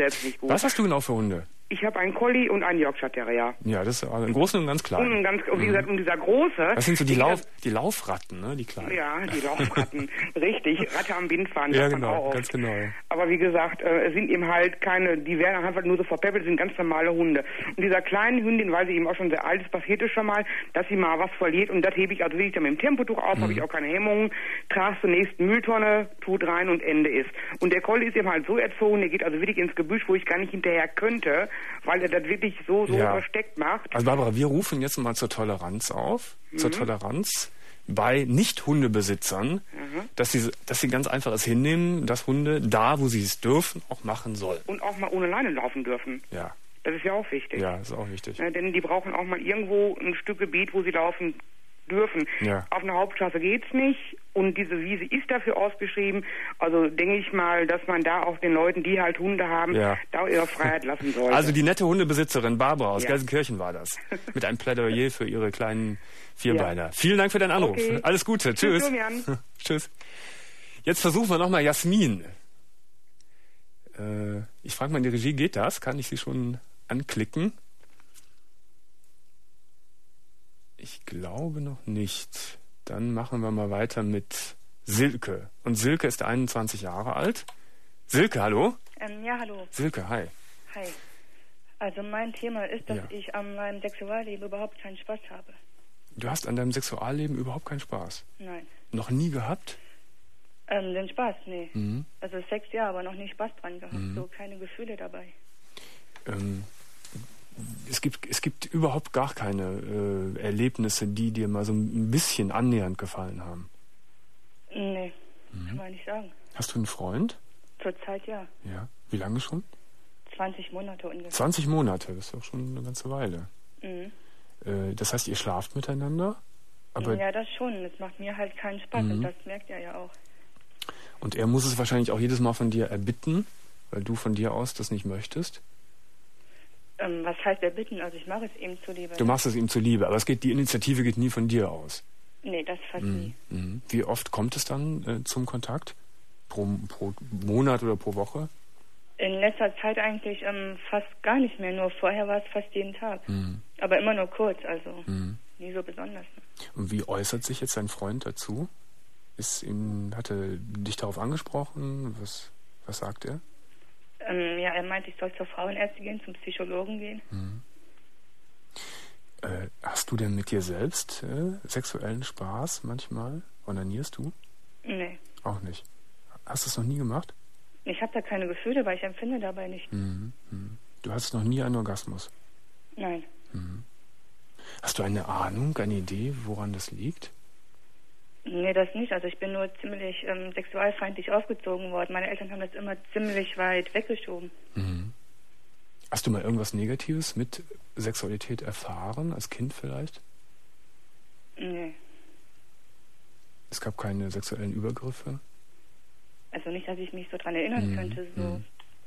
selbst nicht gut. Was hast du genau für Hunde? Ich habe einen Collie und einen Yorkshire Terrier. Ja, das ist also im Großen und ganz klein. Und, ganz, und wie gesagt, und dieser große... Das sind so die, Lauf, die Laufratten, ne? Die kleinen. Ja, die Laufratten. Richtig, Ratte am Bindfaden. Ja, genau, ganz genau. Aber wie gesagt, äh, es sind eben halt keine, die werden einfach nur so verpeppelt, sind ganz normale Hunde. Und dieser kleinen Hündin, weil sie eben auch schon sehr alt ist, passierte schon mal, dass sie mal was verliert. Und das hebe ich also wirklich dann mit dem Tempotuch auf, mhm. habe ich auch keine Hemmungen, trage zur nächsten Mülltonne, tut rein und Ende ist. Und der Collie ist eben halt so erzogen, der geht also wirklich ins Gebüsch, wo ich gar nicht hinterher könnte, weil er das wirklich so, so ja. versteckt macht. Also Barbara, wir rufen jetzt mal zur Toleranz auf, mhm. zur Toleranz bei Nicht-Hundebesitzern, mhm. dass sie, dass sie ganz einfach es hinnehmen, dass Hunde da, wo sie es dürfen, auch machen sollen. Und auch mal ohne Leine laufen dürfen. Ja. Das ist ja auch wichtig. Ja, das ist auch wichtig. Ja, denn die brauchen auch mal irgendwo ein Stück Gebiet, wo sie laufen dürfen. Ja. Auf einer Hauptstraße geht's nicht und diese Wiese ist dafür ausgeschrieben. Also denke ich mal, dass man da auch den Leuten, die halt Hunde haben, ja. da ihre Freiheit lassen sollte. Also die nette Hundebesitzerin Barbara aus ja. Gelsenkirchen war das. Mit einem Plädoyer für ihre kleinen Vierbeiner. Ja. Vielen Dank für deinen Anruf. Okay. Alles Gute. Tschüss. Tschüss. Tschüss. Jetzt versuchen wir nochmal Jasmin. Äh, ich frage mal in die Regie, geht das? Kann ich sie schon anklicken? Ich glaube noch nicht. Dann machen wir mal weiter mit Silke. Und Silke ist einundzwanzig Jahre alt. Silke, hallo? Ähm, ja, hallo. Silke, hi. Hi. Also mein Thema ist, dass ja. ich an meinem Sexualleben überhaupt keinen Spaß habe. Du hast an deinem Sexualleben überhaupt keinen Spaß? Nein. Noch nie gehabt? Ähm, den Spaß, nee. Mhm. Also Sex ja, aber noch nie Spaß dran gehabt. Mhm. So keine Gefühle dabei. Ähm, es gibt, es gibt überhaupt gar keine äh, Erlebnisse, die dir mal so ein bisschen annähernd gefallen haben? Nee, mhm. kann man nicht sagen. Hast du einen Freund? Zurzeit ja. Ja. Wie lange schon? zwanzig Monate ungefähr. zwanzig Monate, das ist doch schon eine ganze Weile. Mhm. Äh, das heißt, ihr schlaft miteinander? Aber ja, das schon. Es macht mir halt keinen Spaß mhm. und das merkt er ja auch. Und er muss es wahrscheinlich auch jedes Mal von dir erbitten, weil du von dir aus das nicht möchtest? Ähm, was heißt erbitten? Also ich mache es ihm zuliebe. Du machst es ihm zuliebe, aber es geht, die Initiative geht nie von dir aus. Nee, das fast mhm. nie. Mhm. Wie oft kommt es dann äh, zum Kontakt? Pro, pro Monat oder pro Woche? In letzter Zeit eigentlich ähm, fast gar nicht mehr. Nur vorher war es fast jeden Tag. Mhm. Aber immer nur kurz, also mhm. nie so besonders. Und wie äußert sich jetzt dein Freund dazu? Ist ihm, hat er dich darauf angesprochen? Was, was sagt er? Ähm, ja, er meint, ich soll zur Frauenärztin gehen, zum Psychologen gehen. Mhm. Äh, hast du denn mit dir selbst äh, sexuellen Spaß manchmal? Onanierst du? Nee. Auch nicht. Hast du es noch nie gemacht? Ich habe da keine Gefühle, weil ich empfinde dabei nicht. Mhm. Mhm. Du hattest noch nie einen Orgasmus? Nein. Mhm. Hast du eine Ahnung, eine Idee, woran das liegt? Nee, das nicht. Also ich bin nur ziemlich ähm, sexualfeindlich aufgezogen worden. Meine Eltern haben das immer ziemlich weit weggeschoben. Mhm. Hast du mal irgendwas Negatives mit Sexualität erfahren, als Kind vielleicht? Nee. Es gab keine sexuellen Übergriffe? Also nicht, dass ich mich so dran erinnern mhm. könnte. So. Mhm.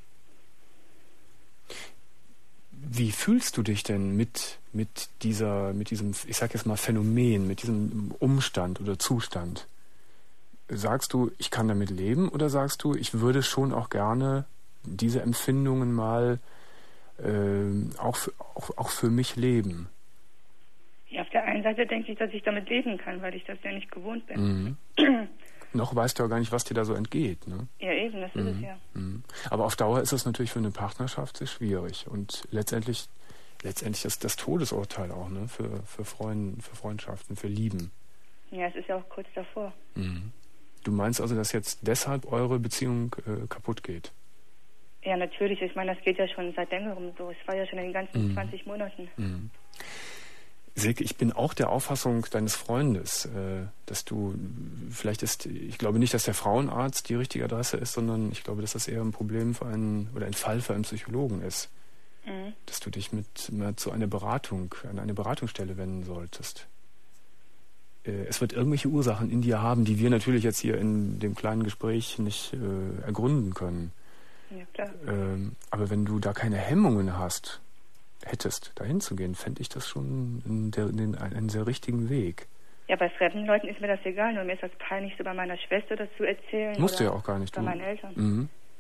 Wie fühlst du dich denn mit, mit dieser, mit diesem, ich sag jetzt mal Phänomen, mit diesem Umstand oder Zustand? Sagst du, ich kann damit leben, oder sagst du, ich würde schon auch gerne diese Empfindungen mal äh, auch, für, auch, auch für mich leben? Ja, auf der einen Seite denke ich, dass ich damit leben kann, weil ich das ja nicht gewohnt bin. Mhm. Noch weißt du ja gar nicht, was dir da so entgeht, ne? Ja, eben, das mhm. ist es ja. Mhm. Aber auf Dauer ist es natürlich für eine Partnerschaft sehr schwierig. Und letztendlich, letztendlich ist das Todesurteil auch, ne? Für, für, Freund, für Freundschaften, für Lieben. Ja, es ist ja auch kurz davor. Mhm. Du meinst also, dass jetzt deshalb eure Beziehung äh, kaputt geht? Ja, natürlich. Ich meine, das geht ja schon seit längerem so. Es war ja schon in den ganzen mhm. zwanzig Monaten. Mhm. Silke, ich bin auch der Auffassung deines Freundes, äh, dass du, vielleicht ist, ich glaube nicht, dass der Frauenarzt die richtige Adresse ist, sondern ich glaube, dass das eher ein Problem für einen, oder ein Fall für einen Psychologen ist. Mhm. Dass du dich mit mal zu einer Beratung, an eine Beratungsstelle wenden solltest. Äh, es wird irgendwelche Ursachen in dir haben, die wir natürlich jetzt hier in dem kleinen Gespräch nicht äh, ergründen können. Ja, klar. Ähm, aber wenn du da keine Hemmungen hast, hättest, dahin zu gehen, fände ich das schon einen, einen, einen sehr richtigen Weg. Ja, bei fremden Leuten ist mir das egal, nur mir ist das peinlich, so bei meiner Schwester das zu erzählen. Musst du ja auch gar nicht. Bei du, meinen Eltern. Mhm.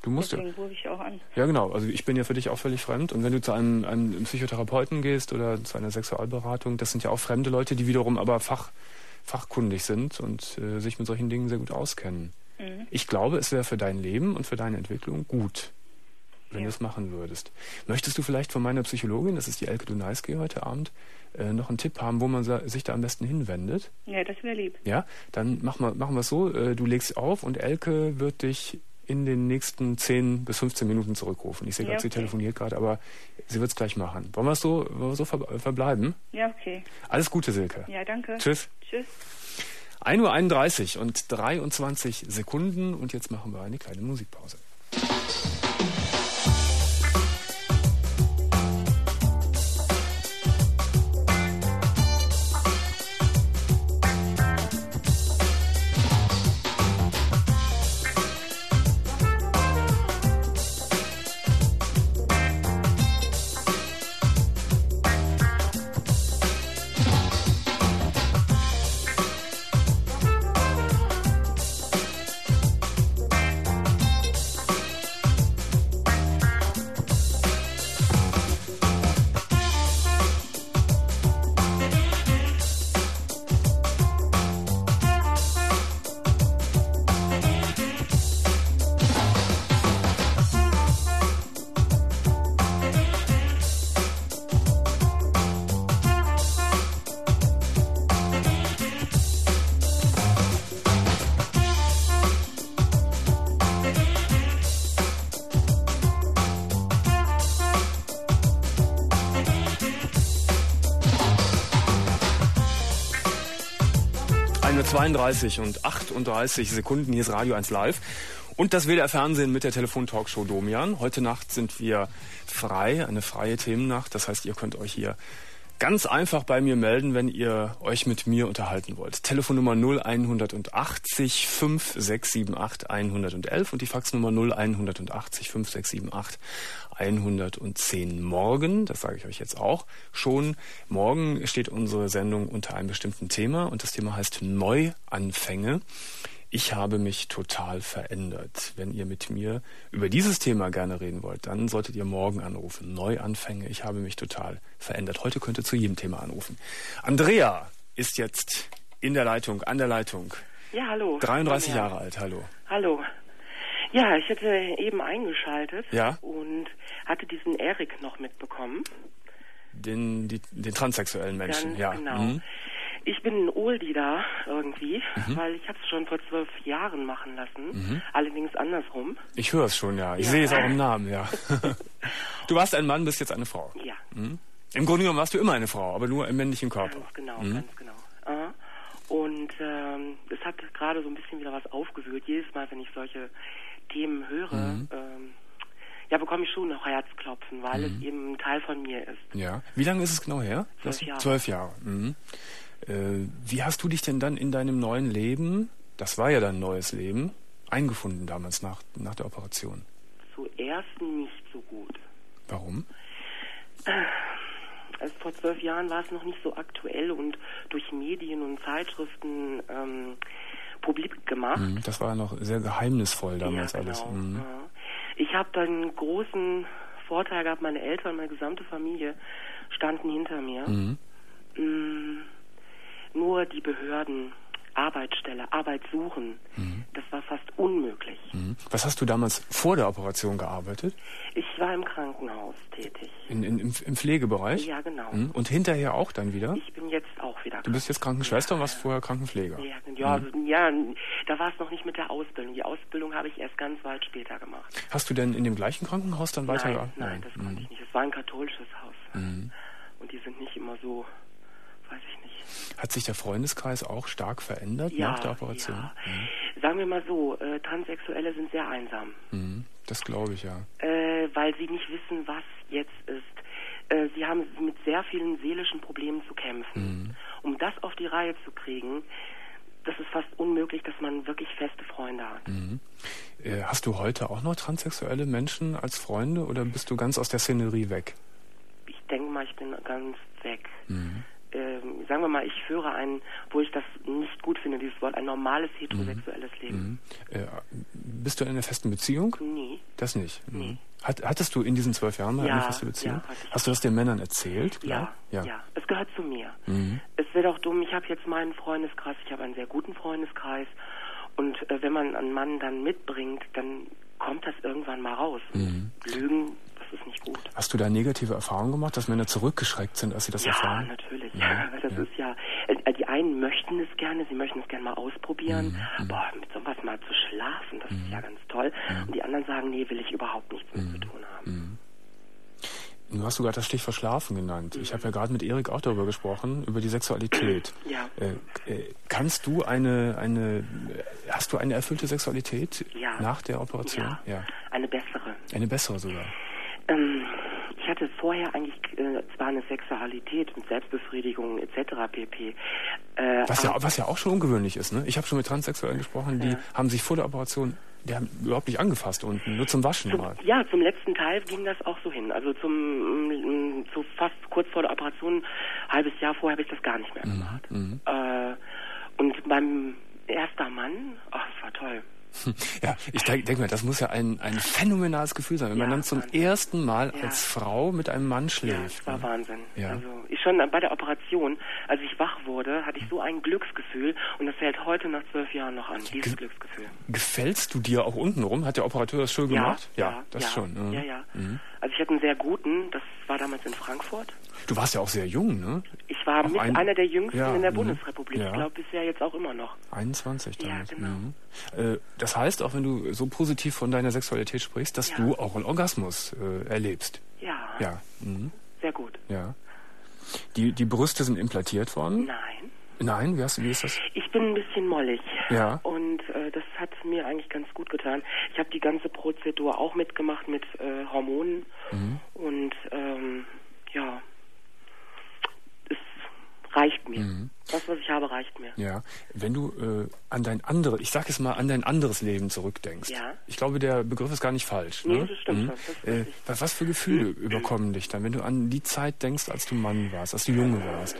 Du musst Deswegen rufe ich auch an. Ja, genau. Also ich bin ja für dich auch völlig fremd. Und wenn du zu einem, einem Psychotherapeuten gehst oder zu einer Sexualberatung, das sind ja auch fremde Leute, die wiederum aber fach, fachkundig sind und äh, sich mit solchen Dingen sehr gut auskennen. Mhm. Ich glaube, es wäre für dein Leben und für deine Entwicklung gut, wenn ja. du es machen würdest. Möchtest du vielleicht von meiner Psychologin, das ist die Elke Dunajski heute Abend, äh, noch einen Tipp haben, wo man sich da am besten hinwendet? Ja, das wäre lieb. Ja, dann machen wir, machen wir es so, äh, du legst auf und Elke wird dich in den nächsten zehn bis fünfzehn Minuten zurückrufen. Ich sehe ja, gerade, okay. sie telefoniert gerade, aber sie wird es gleich machen. Wollen wir es so, wollen wir so ver verbleiben? Ja, okay. Alles Gute, Silke. Ja, danke. Tschüss. Tschüss. ein Uhr einunddreißig und dreiundzwanzig Sekunden und jetzt machen wir eine kleine Musikpause. zweiunddreißig und achtunddreißig Sekunden, hier ist Radio eins Live. Und das W D R-Fernsehen mit der Telefon-Talkshow Domian. Heute Nacht sind wir frei, eine freie Themennacht. Das heißt, ihr könnt euch hier ganz einfach bei mir melden, wenn ihr euch mit mir unterhalten wollt. Telefonnummer null einhundertachtzig fünf sechs sieben acht hundertelf und die Faxnummer null einhundertachtzig fünf sechs sieben acht hundertzehn. Morgen, das sage ich euch jetzt auch schon, morgen steht unsere Sendung unter einem bestimmten Thema und das Thema heißt Neuanfänge. Ich habe mich total verändert. Wenn ihr mit mir über dieses Thema gerne reden wollt, dann solltet ihr morgen anrufen. Neuanfänge, ich habe mich total verändert. Heute könnt ihr zu jedem Thema anrufen. Andrea ist jetzt in der Leitung, an der Leitung. Ja, hallo. dreiunddreißig ja. Jahre alt, hallo. Hallo. Ja, ich hatte eben eingeschaltet ja? und hatte diesen Erik noch mitbekommen. Den, die, den transsexuellen Menschen, Ganz ja. Genau. Mhm. Ich bin ein Oldie da irgendwie, mhm. weil ich habe es schon vor zwölf Jahren machen lassen, mhm. allerdings andersrum. Ich höre es schon, ja. Ich ja. sehe es auch im Namen, ja. Du warst ein Mann, bist jetzt eine Frau. Ja. Mhm. Im Grunde genommen warst du immer eine Frau, aber nur im männlichen Körper. Ganz genau, mhm. ganz genau. Aha. Und ähm, es hat gerade so ein bisschen wieder was aufgewühlt. Jedes Mal, wenn ich solche Themen höre, mhm. ähm, ja, bekomme ich schon noch Herzklopfen, weil mhm. es eben ein Teil von mir ist. Ja. Wie lange ist es genau her? Zwölf Jahre. Zwölf Jahre. Mhm. Äh, wie hast du dich denn dann in deinem neuen Leben, das war ja dein neues Leben, eingefunden damals nach, nach der Operation? Zuerst nicht so gut. Warum? Also vor zwölf Jahren war es noch nicht so aktuell und durch Medien und Zeitschriften ähm, publik gemacht. Mhm, das war noch sehr geheimnisvoll damals ja, genau. alles. Mhm. Ja. Ich habe dann einen großen Vorteil gehabt, meine Eltern, meine gesamte Familie standen hinter mir. Mhm. Mm, nur die Behörden, Arbeitsstelle, Arbeit suchen, mhm. das war fast unmöglich. Mhm. Was hast du damals vor der Operation gearbeitet? Ich war im Krankenhaus tätig. In, in, im, Im Pflegebereich? Ja, genau. Mhm. Und hinterher auch dann wieder? Ich bin jetzt auch wieder. Du bist jetzt Krankenschwester ja, und warst vorher Krankenpfleger? Ja, ja, mhm. also, ja, da war es noch nicht mit der Ausbildung. Die Ausbildung habe ich erst ganz weit später gemacht. Hast du denn in dem gleichen Krankenhaus dann weiter? Nein, nein, das konnte mhm. ich nicht. Es war ein katholisches Haus. Mhm. Und die sind nicht immer so, weiß ich nicht. Hat sich der Freundeskreis auch stark verändert ja, nach der Operation? Ja. Mhm. Sagen wir mal so, äh, Transsexuelle sind sehr einsam. Mhm. Das glaube ich, ja. Äh, weil sie nicht wissen, was jetzt ist. Äh, sie haben mit sehr vielen seelischen Problemen zu kämpfen. Mhm. Um das auf die Reihe zu kriegen, das ist fast unmöglich, dass man wirklich feste Freunde hat. Mhm. Äh, hast du heute auch noch transsexuelle Menschen als Freunde oder bist du ganz aus der Szenerie weg? Ich denke mal, ich bin ganz weg. Mhm. äh, sagen wir mal, ich führe ein, wo ich das nicht gut finde, dieses Wort, ein normales heterosexuelles mhm. Leben. Mhm. Äh, bist du in einer festen Beziehung? Nee. Das nicht? Mhm. Nee. Hat, hattest du in diesen zwölf Jahren mal ja, eine feste Beziehung? Ja, Hast du das den Männern erzählt? Ja, ja, ja. Es gehört zu mir. Mhm. Es wird auch dumm, ich habe jetzt meinen Freundeskreis, ich habe einen sehr guten Freundeskreis und äh, wenn man einen Mann dann mitbringt, dann kommt das irgendwann mal raus. Mhm. Lügen, das ist nicht gut. Hast du da negative Erfahrungen gemacht, dass Männer zurückgeschreckt sind, als sie das ja, erfahren? Ja, natürlich. Ja, das ja. ist ja, äh, die einen möchten es gerne, sie möchten es gerne mal ausprobieren. Mhm. Boah, mit sowas mal zu schlafen, das mhm. ist ja ganz toll. Mhm. Und die anderen sagen, nee, will ich überhaupt nichts mit mhm. zu tun haben. Mhm. Du hast sogar das Stichwort Schlafen genannt. Mhm. Ich habe ja gerade mit Erik auch darüber gesprochen, über die Sexualität. Ja. Äh, äh, kannst du eine, eine, hast du eine erfüllte Sexualität ja. nach der Operation? Ja. ja, eine bessere. Eine bessere sogar? Ähm, ich hatte vorher eigentlich äh, zwar eine Sexualität mit Selbstbefriedigung et cetera pp. Äh, was, ja, was ja auch schon ungewöhnlich ist, ne? Ich habe schon mit Transsexuellen gesprochen, die ja. haben sich vor der Operation, die haben überhaupt nicht angefasst und nur zum Waschen zum, mal. Ja, zum letzten Teil ging das auch so hin. Also zum m, so fast kurz vor der Operation, ein halbes Jahr vorher habe ich das gar nicht mehr gemacht. Mhm. Äh, und beim ersten Mann, ach, das war toll. Ja, ich denke denk mir, das muss ja ein, ein phänomenales Gefühl sein, wenn ja, man dann zum Wahnsinn. ersten Mal ja. als Frau mit einem Mann schläft. Ja, das war ne? Wahnsinn. Ja. Also ich schon bei der Operation, als ich wach wurde, hatte ich so ein Glücksgefühl und das hält heute nach zwölf Jahren noch an, dieses Ge Glücksgefühl. Gefällst du dir auch untenrum? Hat der Operateur das schön ja, gemacht? Ja, ja das ja, schon. Mhm. Ja, ja. Mhm. Also ich hatte einen sehr guten, das war damals in Frankfurt. Du warst ja auch sehr jung, ne? Ich war auch mit ein, einer der Jüngsten ja, in der mh. Bundesrepublik. Ja. Ich glaube, bisher jetzt auch immer noch. einundzwanzig damals. Ja, genau. Mhm. Äh, das heißt, auch wenn du so positiv von deiner Sexualität sprichst, dass ja. du auch einen Orgasmus äh, erlebst. Ja. Ja. Mhm. Sehr gut. Ja. Die, die Brüste sind implantiert worden? Nein. Nein, wie, hast, wie ist das? Ich bin ein bisschen mollig. Ja. Und äh, das hat mir eigentlich ganz gut getan. Ich habe die ganze Prozedur auch mitgemacht mit äh, Hormonen. Mhm. Und ähm, ja, es reicht mir. Mhm. Das, was ich habe, reicht mir. Ja. Wenn du äh, an dein anderes, ich sag es mal, an dein anderes Leben zurückdenkst. Ja. Ich glaube, der Begriff ist gar nicht falsch. Nee, ne? das stimmt mhm. schon. Das ist äh, was, was für Gefühle mhm. überkommen dich dann, wenn du an die Zeit denkst, als du Mann warst, als du Junge warst?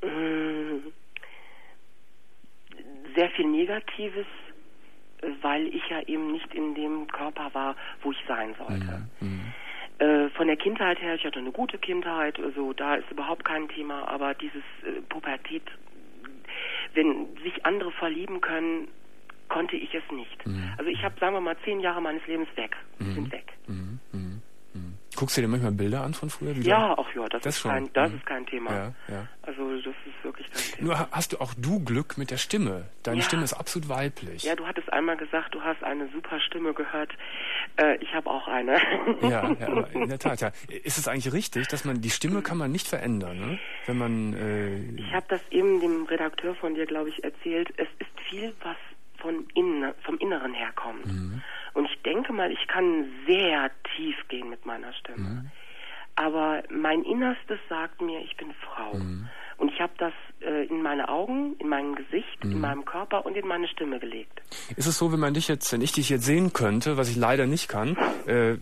Sehr viel Negatives, weil ich ja eben nicht in dem Körper war, wo ich sein sollte. Mhm. Äh, von der Kindheit her, ich hatte eine gute Kindheit, also da ist überhaupt kein Thema, aber dieses äh, Pubertät, wenn sich andere verlieben können, konnte ich es nicht. Mhm. Also ich habe, sagen wir mal, zehn Jahre meines Lebens weg, mhm. sind weg. Mhm. Mhm. Guckst du dir manchmal Bilder an von früher? Wie ja, auch ja, das, das, ist, schon. Kein, das mhm. ist kein Thema. Ja, ja. Also das ist wirklich kein Thema. Nur hast du auch du Glück mit der Stimme. Deine ja. Stimme ist absolut weiblich. Ja, du hattest einmal gesagt, du hast eine super Stimme gehört. Äh, ich habe auch eine. ja, ja, aber in der Tat, ja. Ist es eigentlich richtig, dass man die Stimme kann man nicht verändern, ne? Wenn man äh, ich habe das eben dem Redakteur von dir, glaube ich, erzählt. Es ist viel, was von innen, vom Inneren herkommt. Mhm. Und ich denke mal, ich kann sehr tief gehen mit meiner Stimme. Mhm. Aber mein Innerstes sagt mir, ich bin Frau. Mhm. Und ich habe das äh, in meine Augen, in mein Gesicht, mhm. in meinem Körper und in meine Stimme gelegt. Ist es so, wenn man dich jetzt, wenn ich dich jetzt sehen könnte, was ich leider nicht kann, äh,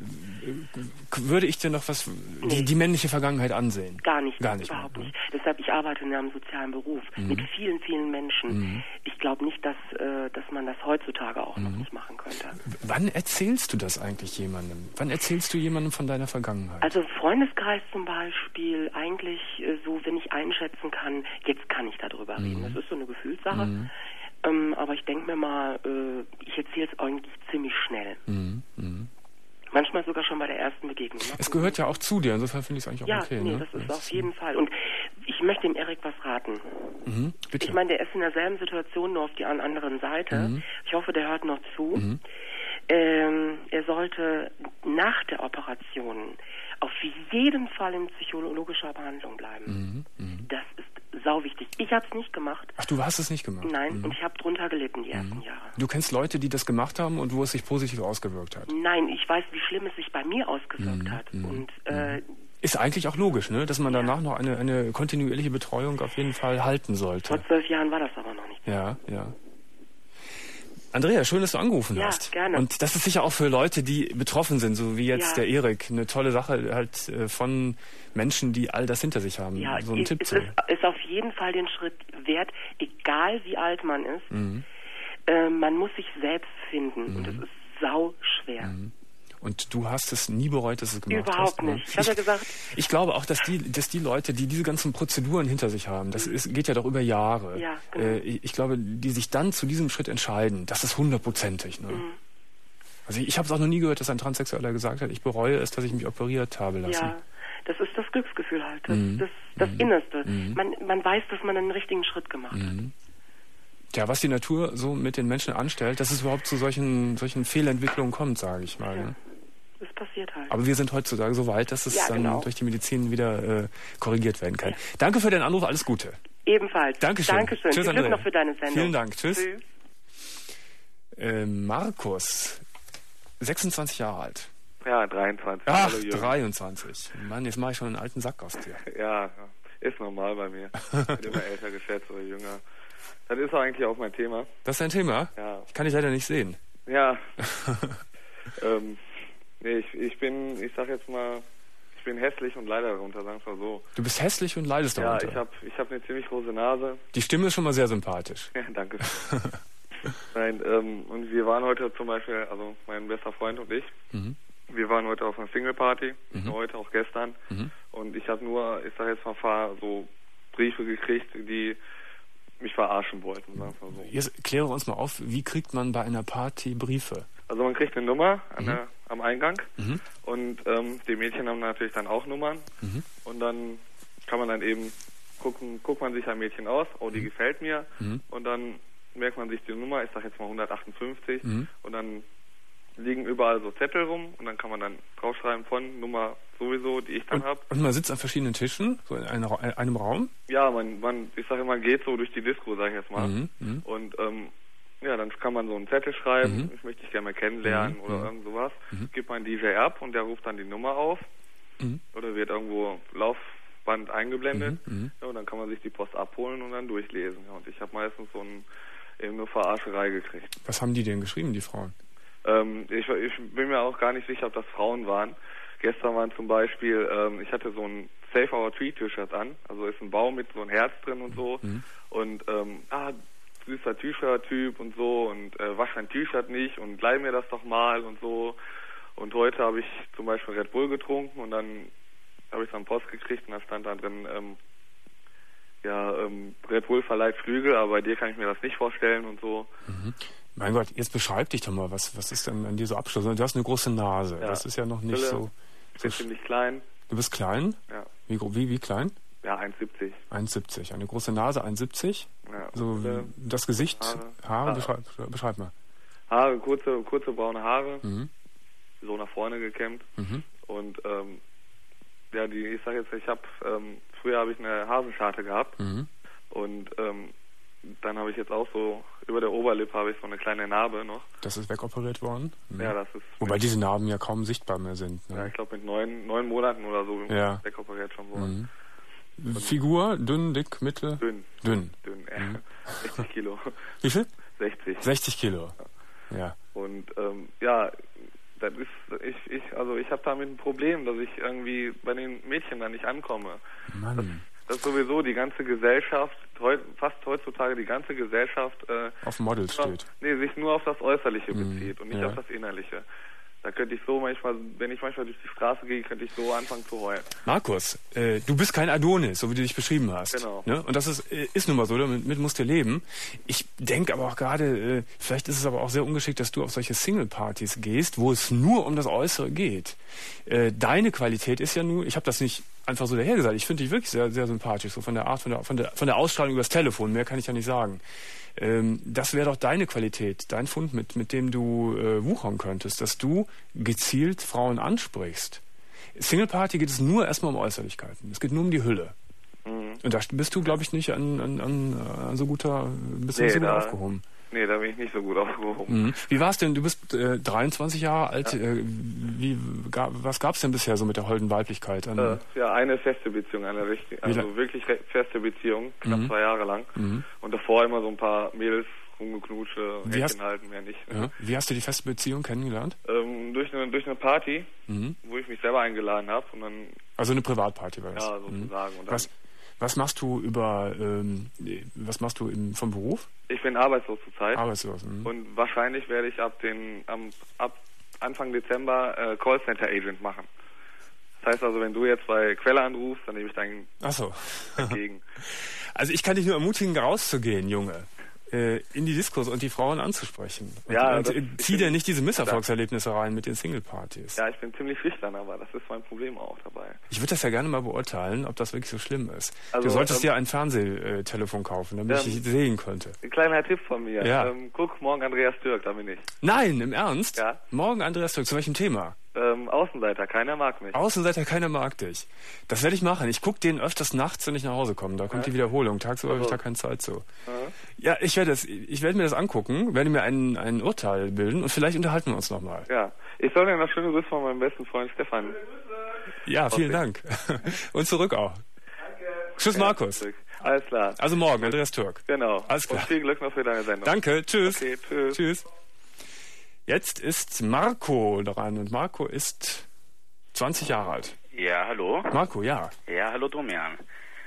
würde ich dir noch was, nee. die, die männliche Vergangenheit ansehen? Gar nicht, Gar nicht überhaupt mehr. nicht. Deshalb, ich arbeite in einem sozialen Beruf mhm. mit vielen, vielen Menschen. Mhm. Ich glaube nicht, dass, äh, dass man das heutzutage auch mhm. noch nicht machen könnte. Wann erzählst du das eigentlich jemandem? Wann erzählst du jemandem von deiner Vergangenheit? Also Freundeskreis zum Beispiel, eigentlich äh, so, wenn ich einschätzen kann, jetzt kann ich darüber reden. Mhm. Das ist so eine Gefühlssache. Mhm. Ähm, aber ich denke mir mal, äh, ich erzähle es eigentlich ziemlich schnell. Mhm. Mhm. Manchmal sogar schon bei der ersten Begegnung. Es gehört ja auch zu dir, insofern finde ich es eigentlich auch ja, okay. Ja, nee, ne? das ist das auf jeden Fall. Und ich möchte dem Erik was raten. Mhm, bitte. Ich meine, der ist in derselben Situation, nur auf der anderen Seite. Mhm. Ich hoffe, der hört noch zu. Mhm. Ähm, er sollte nach der Operation auf jeden Fall in psychologischer Behandlung bleiben. Mhm. Mhm. Das ist sau wichtig. Ich habe es nicht gemacht. Ach, du hast es nicht gemacht? Nein, mhm. und ich habe drunter gelitten die ersten mhm. Jahre. Du kennst Leute, die das gemacht haben und wo es sich positiv ausgewirkt hat? Nein, ich weiß, wie schlimm es sich bei mir ausgewirkt mhm. hat. Und äh, ist eigentlich auch logisch, ne? Dass man ja. danach noch eine, eine kontinuierliche Betreuung auf jeden Fall halten sollte. Vor zwölf Jahren war das aber noch nicht. Ja, ja. Andrea, schön, dass du angerufen ja, hast. Ja, gerne. Und das ist sicher auch für Leute, die betroffen sind, so wie jetzt ja. der Erik, eine tolle Sache halt äh, von Menschen, die all das hinter sich haben. Ja, so ein es, Tipp es zu. Ist, ist auf jeden Fall den Schritt wert, egal wie alt man ist. Mhm. Äh, man muss sich selbst finden mhm. und das ist sau schwer. Mhm. Und du hast es nie bereut, dass du es gemacht Überhaupt hast. Überhaupt nicht. Ich habe ja gesagt. Ich glaube auch, dass die, dass die Leute, die diese ganzen Prozeduren hinter sich haben, das ist, geht ja doch über Jahre. Ja, genau. äh, ich glaube, die sich dann zu diesem Schritt entscheiden, das ist hundertprozentig. Ne? Mhm. Also ich, ich habe es auch noch nie gehört, dass ein Transsexueller gesagt hat, ich bereue es, dass ich mich operiert habe lassen. Ja, das ist das Glücksgefühl halt. Das, mhm. das, das mhm. Innerste. Mhm. Man, man weiß, dass man einen richtigen Schritt gemacht hat. Mhm. Ja, was die Natur so mit den Menschen anstellt, dass es überhaupt zu solchen, solchen Fehlentwicklungen kommt, sage ich mal. Ja. Ne? Das passiert halt. Aber wir sind heutzutage so weit, dass es ja, dann genau. durch die Medizin wieder äh, korrigiert werden kann. Ja. Danke für den Anruf, alles Gute. Ebenfalls. Dankeschön. Dankeschön. Tschüss, Glück noch für deine Sendung. Vielen Dank. Tschüss. Tschüss. Äh, Markus, sechsundzwanzig Jahre alt. Ja, dreiundzwanzig. Ach, Hallo, dreiundzwanzig. Mann, jetzt mache ich schon einen alten Sack aus dir. Ja, ist normal bei mir. Ich bin immer älter geschätzt oder jünger. Das ist auch eigentlich auch mein Thema. Das ist dein Thema? Ja. Ich kann dich leider nicht sehen. Ja. ähm, nee, ich, ich bin, ich sag jetzt mal, ich bin hässlich und leide darunter, sagen wir mal so. Du bist hässlich und leidest darunter? Ja, ich habe ich hab eine ziemlich große Nase. Die Stimme ist schon mal sehr sympathisch. Ja, danke. Nein, ähm, und wir waren heute zum Beispiel, also mein bester Freund und ich, mhm. wir waren heute auf einer Single-Party, mhm. heute, auch gestern. Mhm. Und ich habe nur, ich sag jetzt mal, so Briefe gekriegt, die mich verarschen wollten, sagen wir mal so. Jetzt kläre uns mal auf, wie kriegt man bei einer Party Briefe? Also man kriegt eine Nummer an mhm. der, am Eingang mhm. und ähm, die Mädchen haben natürlich dann auch Nummern mhm. und dann kann man dann eben gucken, guckt man sich ein Mädchen aus, oh, die mhm. gefällt mir mhm. und dann merkt man sich die Nummer, ich sag jetzt mal hundertachtundfünfzig mhm. und dann liegen überall so Zettel rum und dann kann man dann draufschreiben von Nummer sowieso, die ich dann habe. Und man sitzt an verschiedenen Tischen, so in einem, einem Raum? Ja, man, man, ich sage immer, man geht so durch die Disco, sag ich jetzt mal. Mhm, mh. Und ähm, ja, dann kann man so einen Zettel schreiben, mhm. ich möchte dich gerne mal kennenlernen mhm. oder mhm. irgend sowas. Mhm. Gibt man D J ab und der ruft dann die Nummer auf mhm. oder wird irgendwo Laufband eingeblendet. Mhm. Ja, und dann kann man sich die Post abholen und dann durchlesen. Ja, und ich habe meistens so ein, eben eine Verarscherei gekriegt. Was haben die denn geschrieben, die Frauen? Ähm, ich, ich bin mir auch gar nicht sicher, ob das Frauen waren. Gestern waren zum Beispiel, ähm, ich hatte so ein Save Our Tree T-Shirt an, also ist ein Baum mit so ein Herz drin und so mhm. und ähm, ah, süßer T-Shirt-Typ und so und äh, wasch dein T-Shirt nicht und leih mir das doch mal und so. Und heute habe ich zum Beispiel Red Bull getrunken und dann habe ich dann Post gekriegt und da stand da drin, ähm, ja, ähm, Red Bull verleiht Flügel, aber bei dir kann ich mir das nicht vorstellen und so. Mhm. Mein Gott, jetzt beschreib dich doch mal, was, was ist denn an dir so abgeschlossen? Du hast eine große Nase, ja. Das ist ja noch nicht Brille, so... Ich bin so ziemlich klein. Du bist klein? Ja. Wie, wie, wie klein? Ja, eins siebzig. eins siebzig, eine große Nase, eins siebzig. Ja, so Brille, das Gesicht, Haare, Haare, Haare. Beschreib, beschreib mal. Haare, kurze, kurze braune Haare, mhm. so nach vorne gekämmt mhm. und ähm, ja, die, ich sag jetzt, ich habe ähm, früher habe ich eine Hasenscharte gehabt mhm. und ähm, dann habe ich jetzt auch so, über der Oberlippe habe ich so eine kleine Narbe noch. Das ist wegoperiert worden? Mhm. Ja, das ist... Wobei diese Narben ja kaum sichtbar mehr sind. Ne? Ja, ich glaube mit neun, neun Monaten oder so ja. wegoperiert schon worden. Mhm. Figur, dünn, dick, mittel? Dünn. Dünn. Dünn, ja. Mhm. sechzig Kilo. Wie viel? sechzig. sechzig Kilo. Ja. ja. Und ähm, ja, das ist, ich, ich, also ich habe damit ein Problem, dass ich irgendwie bei den Mädchen da nicht ankomme. Mann. Das, Das ist sowieso die ganze Gesellschaft, heut, fast heutzutage die ganze Gesellschaft äh, auf Models steht. Nee, sich nur auf das Äußerliche mm, bezieht und nicht ja. auf das Innerliche. Da könnte ich so manchmal, wenn ich manchmal durch die Straße gehe, könnte ich so anfangen zu heulen. Markus, äh, du bist kein Adonis, so wie du dich beschrieben hast. Genau. Ne? Und das ist, äh, ist nun mal so, damit musst du leben. Ich denke aber auch gerade, äh, vielleicht ist es aber auch sehr ungeschickt, dass du auf solche Single-Partys gehst, wo es nur um das Äußere geht. Äh, deine Qualität ist ja nur, ich habe das nicht einfach so dahergesagt, ich finde dich wirklich sehr, sehr sympathisch, so von der Art, von der, von der, von der Ausstrahlung übers Telefon, mehr kann ich ja nicht sagen. Ähm, das wäre doch deine Qualität, dein Fund, mit, mit dem du äh, wuchern könntest, dass du gezielt Frauen ansprichst. Single Party geht es nur erstmal um Äußerlichkeiten. Es geht nur um die Hülle. Mhm. Und da bist du, glaube ich, nicht an, an, an, an so guter, bist nee, nicht so gut da, aufgehoben. Nee, da bin ich nicht so gut aufgehoben. Mhm. Wie war es denn? Du bist äh, dreiundzwanzig Jahre alt. Ja. Äh, wie, gab, was gab es denn bisher so mit der holden Weiblichkeit? An, äh, ja, eine feste Beziehung, eine richtig, also wirklich feste Beziehung, knapp mhm. zwei Jahre lang. Mhm. Und davor immer so ein paar Mädels Rumgeknutsche, Wie hast- Händchen halten, mehr nicht. Ja. Wie hast du die feste Beziehung kennengelernt? Ähm, durch, eine, durch eine Party, Mhm. wo ich mich selber eingeladen habe und dann, Also eine Privatparty war das? ja, sozusagen. Und dann, Was, was machst du über, ähm, was machst du im, vom Beruf? ich bin arbeitslos zurzeit Arbeitslos. Mhm. und wahrscheinlich werde ich ab den am, ab Anfang Dezember äh, Callcenter Agent machen. Das heißt also, wenn du jetzt bei Quelle anrufst, dann nehme ich deinen Ach so. entgegen. Also ich kann dich nur ermutigen, rauszugehen, Junge. Äh, in die Diskos und die Frauen anzusprechen. Und, Ja, und das- äh, ich zieh bin- dir nicht diese Misserfolgserlebnisse rein mit den Single-Partys. Ja, ich bin ziemlich schüchtern, aber das ist mein Problem auch dabei. Ich würde das ja gerne mal beurteilen, ob das wirklich so schlimm ist. Also, du solltest ähm, dir ein Fernsehtelefon kaufen, damit ähm, ich dich sehen könnte. Ein kleiner Tipp von mir. Ja. Ähm, guck morgen Andreas Türk, da bin ich. Nein, im Ernst? Ja. Morgen Andreas Türk, zu welchem Thema? Ähm, Außenseiter, keiner mag mich. Außenseiter, keiner mag dich. Das werde ich machen. Ich gucke den öfters nachts, wenn ich nach Hause komme. Da kommt Ja. die Wiederholung. Tagsüber habe ich Also. da keine Zeit zu. Ja. Ja, ich werde das, ich werde mir das angucken, werde mir ein, ein Urteil bilden und vielleicht unterhalten wir uns nochmal. Ja, ich soll dir noch schöne Grüße von meinem besten Freund Stefan. Ja, vielen Dank. Und zurück auch. Danke. Tschüss, Markus. Ja, alles klar. Also morgen, Andreas Türk. Genau. Alles klar. Und viel Glück noch für deine Sendung. Danke, tschüss. Okay, tschüss. Tschüss. Jetzt ist Marco dran und Marco ist zwanzig Jahre alt. Ja, hallo. Marco, ja. Ja, hallo Domian.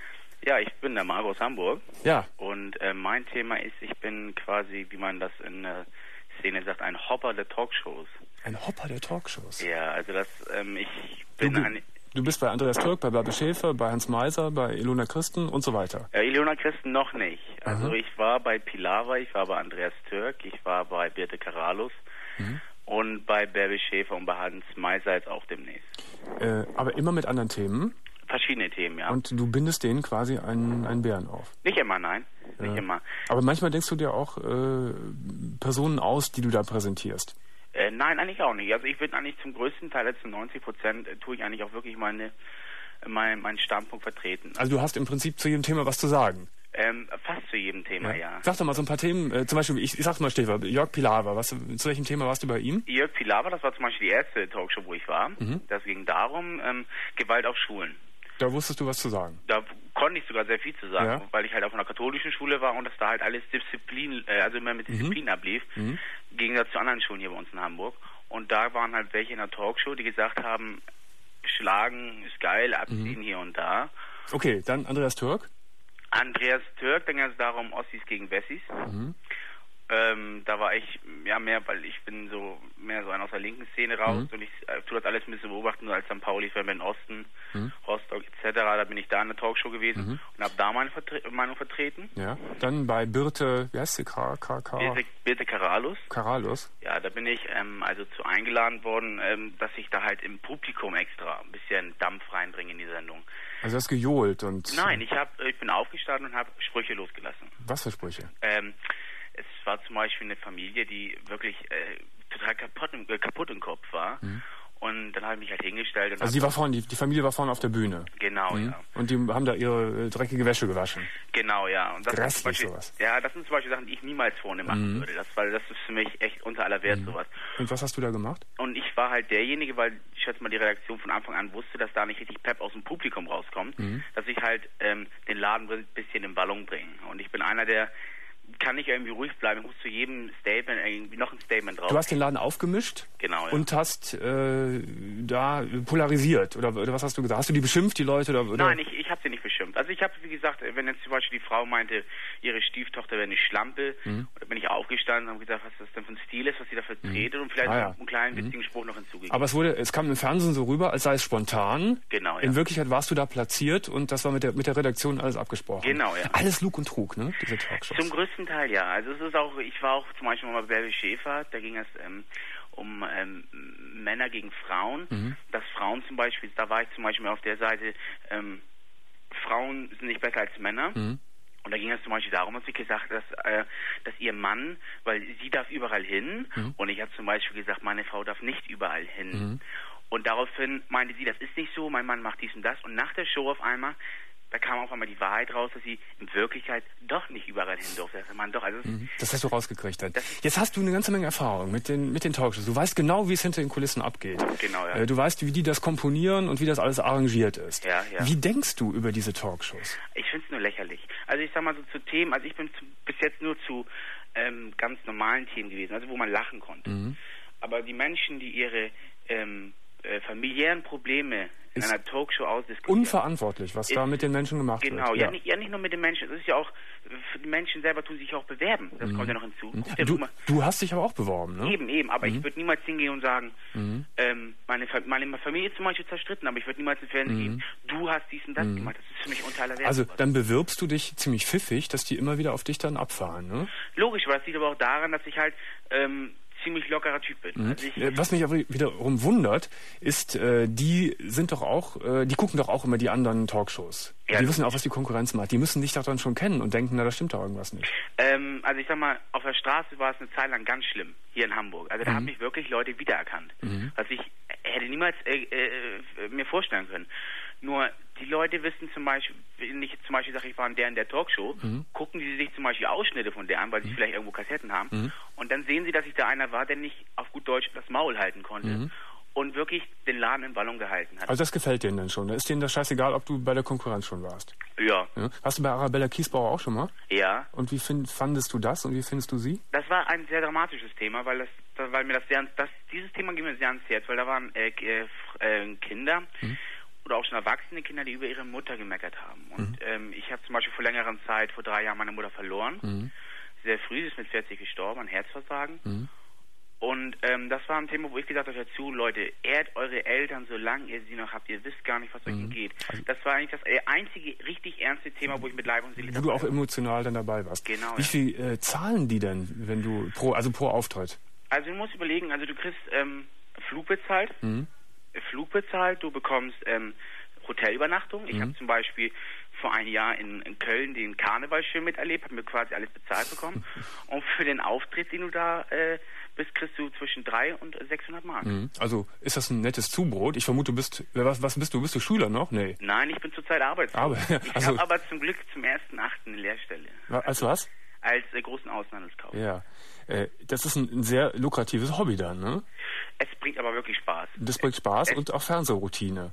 Ja, ich bin der Marco aus Hamburg. Ja. Und äh, mein Thema ist, ich bin quasi, wie man das in der Szene sagt, ein Hopper der Talkshows. Ein Hopper der Talkshows. Ja, also das, ähm, ich bin Du, ein... du bist bei Andreas Türk, bei Bärbel Schäfer, bei Hans Meiser, bei Ilona Christen und so weiter. Äh, Ilona Christen noch nicht. Also Aha. ich war bei Pilawa, ich war bei Andreas Türk, ich war bei Birte Karalus Mhm. und bei Bärbel Schäfer und bei Hans Meiser jetzt auch demnächst. Äh, aber immer mit anderen Themen. Verschiedene Themen, ja. Und du bindest denen quasi einen, einen Bären auf. Nicht immer, nein. Nicht Ja. immer. Aber manchmal denkst du dir auch äh, Personen aus, die du da präsentierst. Äh, nein, eigentlich auch nicht. Also ich bin eigentlich zum größten Teil, jetzt zu neunzig Prozent, äh, tue ich eigentlich auch wirklich meine, mein, meinen Standpunkt vertreten. Also du hast im Prinzip zu jedem Thema was zu sagen. Ähm, fast zu jedem Thema, ja. Sag doch mal so ein paar Themen, äh, zum Beispiel, ich, ich sag mal Stefan, Jörg Pilawa, was, zu welchem Thema warst du bei ihm? Jörg Pilawa, das war zum Beispiel die erste Talkshow, wo ich war. Mhm. Das ging darum, ähm, Gewalt auf Schulen. Da wusstest du was zu sagen. Da konnte ich sogar sehr viel zu sagen, Ja. weil ich halt auf einer katholischen Schule war und das da halt alles Disziplin, äh, also immer mit Disziplin Mhm. ablief, Mhm. im Gegensatz zu anderen Schulen hier bei uns in Hamburg. Und da waren halt welche in der Talkshow, die gesagt haben, Schlagen ist geil, abziehen Mhm. hier und da. Okay, dann Andreas Türk. Andreas Türk, dann ging es darum, Ossis gegen Wessis. Mhm. Ähm, da war ich ja mehr, weil ich bin so mehr so einer aus der linken Szene raus Mhm. und ich äh, tue das alles ein bisschen beobachten, nur als Sankt Pauli-Fan in Osten, Mhm. Rostock et cetera. Da bin ich da in der Talkshow gewesen Mhm. und habe da meine Vertre Meinung vertreten. Ja. Dann bei Birte, wie heißt sie? K K K Birte, Birte Karalus. Karalus. Ja, da bin ich ähm, also zu eingeladen worden, ähm, dass ich da halt im Publikum extra ein bisschen Dampf reinbringe in die Sendung. Also du hast gejohlt und... Nein, ich hab, ich bin aufgestanden und habe Sprüche losgelassen. Was für Sprüche? Ähm, es war zum Beispiel eine Familie, die wirklich äh, total kaputt im, äh, kaputt im Kopf war. Mhm. Und dann habe ich mich halt hingestellt. Und Also die war vorne, die, die Familie war vorne auf der Bühne. Genau, Mhm. ja. Und die haben da ihre äh, dreckige Wäsche gewaschen. Genau, ja. Und das sind Grässlich zum Beispiel, sowas. Ja, das sind zum Beispiel Sachen, die ich niemals vorne machen Mhm. würde. Das, weil das ist für mich echt unter aller Wert, Mhm. sowas. Und was hast du da gemacht? Und ich war halt derjenige, weil ich schätze mal die Redaktion von Anfang an wusste, dass da nicht richtig Pep aus dem Publikum rauskommt, Mhm. dass ich halt ähm, den Laden ein bisschen im Ballon bringe. Und ich bin einer, der kann nicht irgendwie ruhig bleiben. Ich muss zu jedem Statement irgendwie noch ein Statement drauf. Du hast den Laden aufgemischt Genau, ja. und hast äh, da polarisiert. Oder, oder was hast du gesagt? Hast du die beschimpft, die Leute? Oder, oder? Nein, ich, ich habe sie nicht beschimpft. Also ich habe, wie gesagt, wenn jetzt zum Beispiel die Frau meinte, ihre Stieftochter wäre eine Schlampe, Mhm. da bin ich aufgestanden und habe gesagt, was das denn für ein Stil ist, was sie da vertreten und vielleicht Ah, ja. einen kleinen Mhm. witzigen Spruch noch hinzugegeben. Aber es wurde, es kam im Fernsehen so rüber, als sei es spontan. Genau, ja. In Wirklichkeit warst du da platziert und das war mit der, mit der Redaktion alles abgesprochen. Genau, ja. Alles Lug und Trug, ne? Diese Talkshows. Zum größten Teil ja. Also es ist auch, ich war auch zum Beispiel mal bei Bärbel Schäfer, da ging es ähm, um ähm, Männer gegen Frauen. Mhm. Dass Frauen zum Beispiel, da war ich zum Beispiel auf der Seite, ähm, Frauen sind nicht besser als Männer. Mhm. Und da ging es zum Beispiel darum, dass ich gesagt, dass, äh, dass ihr Mann, weil sie darf überall hin Mhm. und ich habe zum Beispiel gesagt, meine Frau darf nicht überall hin. Mhm. Und daraufhin meinte sie, das ist nicht so, mein Mann macht dies und das. Und nach der Show auf einmal, da kam auf einmal die Wahrheit raus, dass sie in Wirklichkeit doch nicht überall hin durfte. Das man doch, also es- Mhm. Das hast du rausgekriegt dann. Das- Jetzt hast du eine ganze Menge Erfahrung mit den, mit den Talkshows. Du weißt genau, wie es hinter den Kulissen abgeht. Genau, ja. Äh, Du weißt, wie die das komponieren und wie das alles arrangiert ist. Ja, ja. Wie denkst du über diese Talkshows? Ich finde es nur lächerlich. Also ich sag mal so zu Themen, also ich bin zu, bis jetzt nur zu ähm, ganz normalen Themen gewesen, also wo man lachen konnte. Mhm. Aber die Menschen, die ihre ähm, äh, familiären Probleme in einer Talkshow ausdiskutieren. Unverantwortlich, was da mit den Menschen gemacht genau, wird. Genau, ja. Ja, nicht, ja nicht nur mit den Menschen, es ist ja auch, die Menschen selber tun sich auch bewerben, das mhm. kommt ja noch hinzu. Mhm. Du, du hast dich aber auch beworben, ne? Eben, eben, aber mhm. ich würde niemals hingehen und sagen, mhm. ähm, meine, meine Familie ist zum Beispiel zerstritten, aber ich würde niemals ins Fernsehen gehen, mhm. du hast dies und das mhm. gemacht, das ist für mich unter aller Wert. Also dann bewirbst du dich ziemlich pfiffig, dass die immer wieder auf dich dann abfahren, ne? Logisch, aber das liegt aber auch daran, dass ich halt ähm, ziemlich lockerer Typ bin. Mhm. Also ich, Was mich aber wiederum wundert, ist, äh, die sind doch auch, äh, die gucken doch auch immer die anderen Talkshows. Ja, die wissen auch, was die Konkurrenz macht. Die müssen dich doch dann schon kennen und denken, na, da stimmt doch irgendwas nicht. Ähm, also ich sag mal, auf der Straße war es eine Zeit lang ganz schlimm, hier in Hamburg. Also da mhm. haben mich wirklich Leute wiedererkannt. Mhm. Was ich hätte niemals äh, äh, mir vorstellen können. Nur die Leute wissen zum Beispiel, wenn ich zum Beispiel sage, ich war in der in der Talkshow, mhm. gucken die sich zum Beispiel Ausschnitte von der an, weil sie mhm. vielleicht irgendwo Kassetten haben. Mhm. Und dann sehen sie, dass ich da einer war, der nicht auf gut Deutsch das Maul halten konnte. Mhm. Und wirklich den Laden in Ballon gehalten hat. Also das gefällt denen dann schon? Da ist denen das scheißegal, ob du bei der Konkurrenz schon warst? Ja. ja. Hast du bei Arabella Kiesbauer auch schon mal? Ja. Und wie find, fandest du das und wie findest du sie? Das war ein sehr dramatisches Thema, weil das, weil mir das sehr, das, dieses Thema ging mir sehr ans Herz, weil da waren äh, äh, Kinder mhm. oder auch schon erwachsene Kinder, die über ihre Mutter gemeckert haben. Und mhm. ähm, ich habe zum Beispiel vor längerer Zeit, vor drei Jahren, meine Mutter verloren. Mhm. Sehr früh, sie ist mit vierzig gestorben, an Herzversagen. Mhm. Und ähm, das war ein Thema, wo ich gesagt habe, hört zu, Leute, ehrt eure Eltern, solange ihr sie noch habt. Ihr wisst gar nicht, was euch mhm. geht. Also das war eigentlich das einzige richtig ernste Thema, wo ich mit Leib und Seele dabei war. Wo du auch emotional dann dabei warst. Genau. Wie ja. viel äh, zahlen die denn, wenn du pro, also pro Auftritt? Also du musst überlegen, also du kriegst ähm, Flug bezahlt, mhm. Flug bezahlt, du bekommst ähm, Hotelübernachtung. Ich mhm. habe zum Beispiel vor einem Jahr in, in Köln den Karneval schön miterlebt, habe mir quasi alles bezahlt bekommen. Und für den Auftritt, den du da äh, bist, kriegst du zwischen dreihundert und sechshundert Mark. Mhm. Also ist das ein nettes Zubrot? Ich vermute, du bist, was, was bist du? Bist du Schüler noch? Nee. Nein, ich bin zurzeit arbeitslos. Aber, ja, ich also, habe aber zum Glück zum ersten Achten eine Lehrstelle. Als was? Als äh, großen Außenhandelskauf. Ja, äh, das ist ein, ein sehr lukratives Hobby dann, ne? Es bringt aber wirklich Spaß. Das bringt Spaß es und auch Fernsehroutine.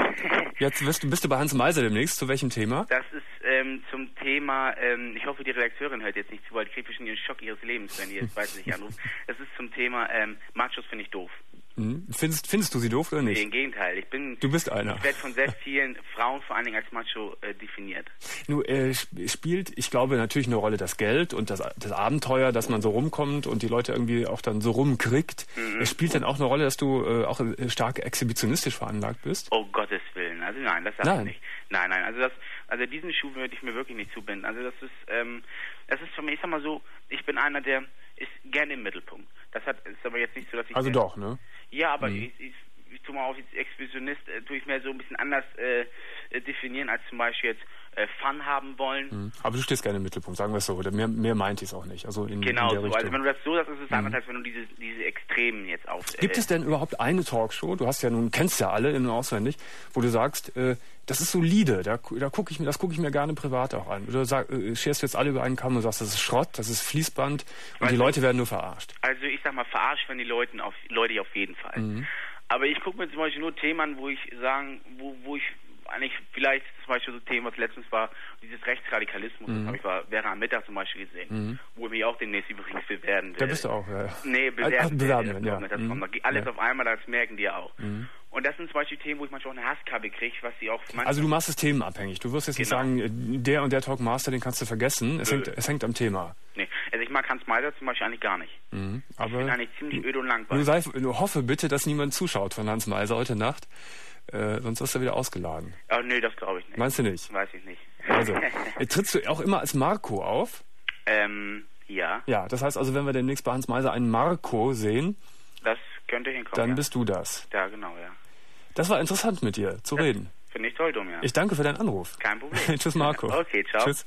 Jetzt bist du, bist du bei Hans Meiser demnächst. Zu welchem Thema? Das ist ähm, zum Thema, ähm, ich hoffe, die Redakteurin hört jetzt nicht zu, weil die kriegt bestimmt den Schock ihres Lebens, wenn die jetzt weiß, nicht anruft. Das ist zum Thema ähm, Machos finde ich doof. Mhm. Findest, findest du sie doof oder nicht? Nee, im Gegenteil. Ich bin, du bist einer. Ich werde von sehr vielen Frauen vor allen Dingen als Macho äh, definiert. Nun, äh, spielt, ich glaube, natürlich eine Rolle das Geld und das, das Abenteuer, dass man so rumkommt und die Leute irgendwie auch dann so rumkriegt. Mhm. Es spielt dann auch eine Rolle, dass du äh, auch stark exhibitionistisch veranlagt bist? Oh Gottes Willen. Also nein, das sag ich nicht. Nein, nein. Also das, also diesen Schuh würde ich mir wirklich nicht zubinden. Also das ist, ähm, das ist für mich, ich sag mal so, ich bin einer, der ist gerne im Mittelpunkt. Das hat, ist aber jetzt nicht so, dass ich... Also doch, ne? Ja, aber mhm. ich, ich, ich tue mal auf, als Exhibitionist äh, tue ich mir so ein bisschen anders äh, definieren, als zum Beispiel jetzt äh, Fun haben wollen. Mhm. Aber du stehst gerne im Mittelpunkt, sagen wir es so. Oder mehr, mehr meint ich es auch nicht. Also in, genau in der so. Richtung. Also wenn du das so sagst, ist es mhm. anders, als wenn du diese, diese Extremen jetzt auf... Gibt äh, es denn überhaupt eine Talkshow, du hast ja nun, kennst ja alle in- und auswendig, wo du sagst, äh, das ist solide, da, da gucke ich mir, das gucke ich mir gerne privat auch an. Oder sag, äh, scherst du jetzt alle über einen Kamm und sagst, das ist Schrott, das ist Fließband und also, die Leute werden nur verarscht. Also ich sag mal, verarscht werden die Leute auf, Leute auf jeden Fall. Mhm. Aber ich gucke mir zum Beispiel nur Themen an, wo ich sagen, wo, wo ich eigentlich vielleicht zum Beispiel so Themen, was letztens war, dieses Rechtsradikalismus, mhm. das habe ich bei Vera am Mittag zum Beispiel gesehen, mhm. wo ich mich auch demnächst übrigens bewerben will. Da bist du auch, ja. Nee, bewerben. bewerben, ja. Das mhm. Alles ja. auf einmal, das merken die ja auch. Mhm. Und das sind zum Beispiel Themen, wo ich manchmal auch eine Hasskabel kriege, was sie auch... Also du machst es themenabhängig. Du wirst jetzt genau. nicht sagen, der und der Talkmaster, den kannst du vergessen. Es hängt, es hängt am Thema. Nee, also ich mag Hans Meiser zum Beispiel eigentlich gar nicht. Mhm, aber ich bin eigentlich ziemlich öd und langweilig. Nur, sei, nur hoffe bitte, dass niemand zuschaut von Hans Meiser heute Nacht. Äh, sonst wirst du wieder ausgeladen. Oh, nee, das glaube ich nicht. Meinst du nicht? Weiß ich nicht. Also, trittst du auch immer als Marco auf? Ähm, ja. Ja, das heißt also, wenn wir demnächst bei Hans Meiser einen Marco sehen... Das könnte hinkommen, Dann ja. bist du das. Ja, genau, ja. Das war interessant mit dir, zu ja, reden. Finde ich toll, Dom, ja. Ich danke für deinen Anruf. Kein Problem. Tschüss, Marco. Okay, ciao. Tschüss.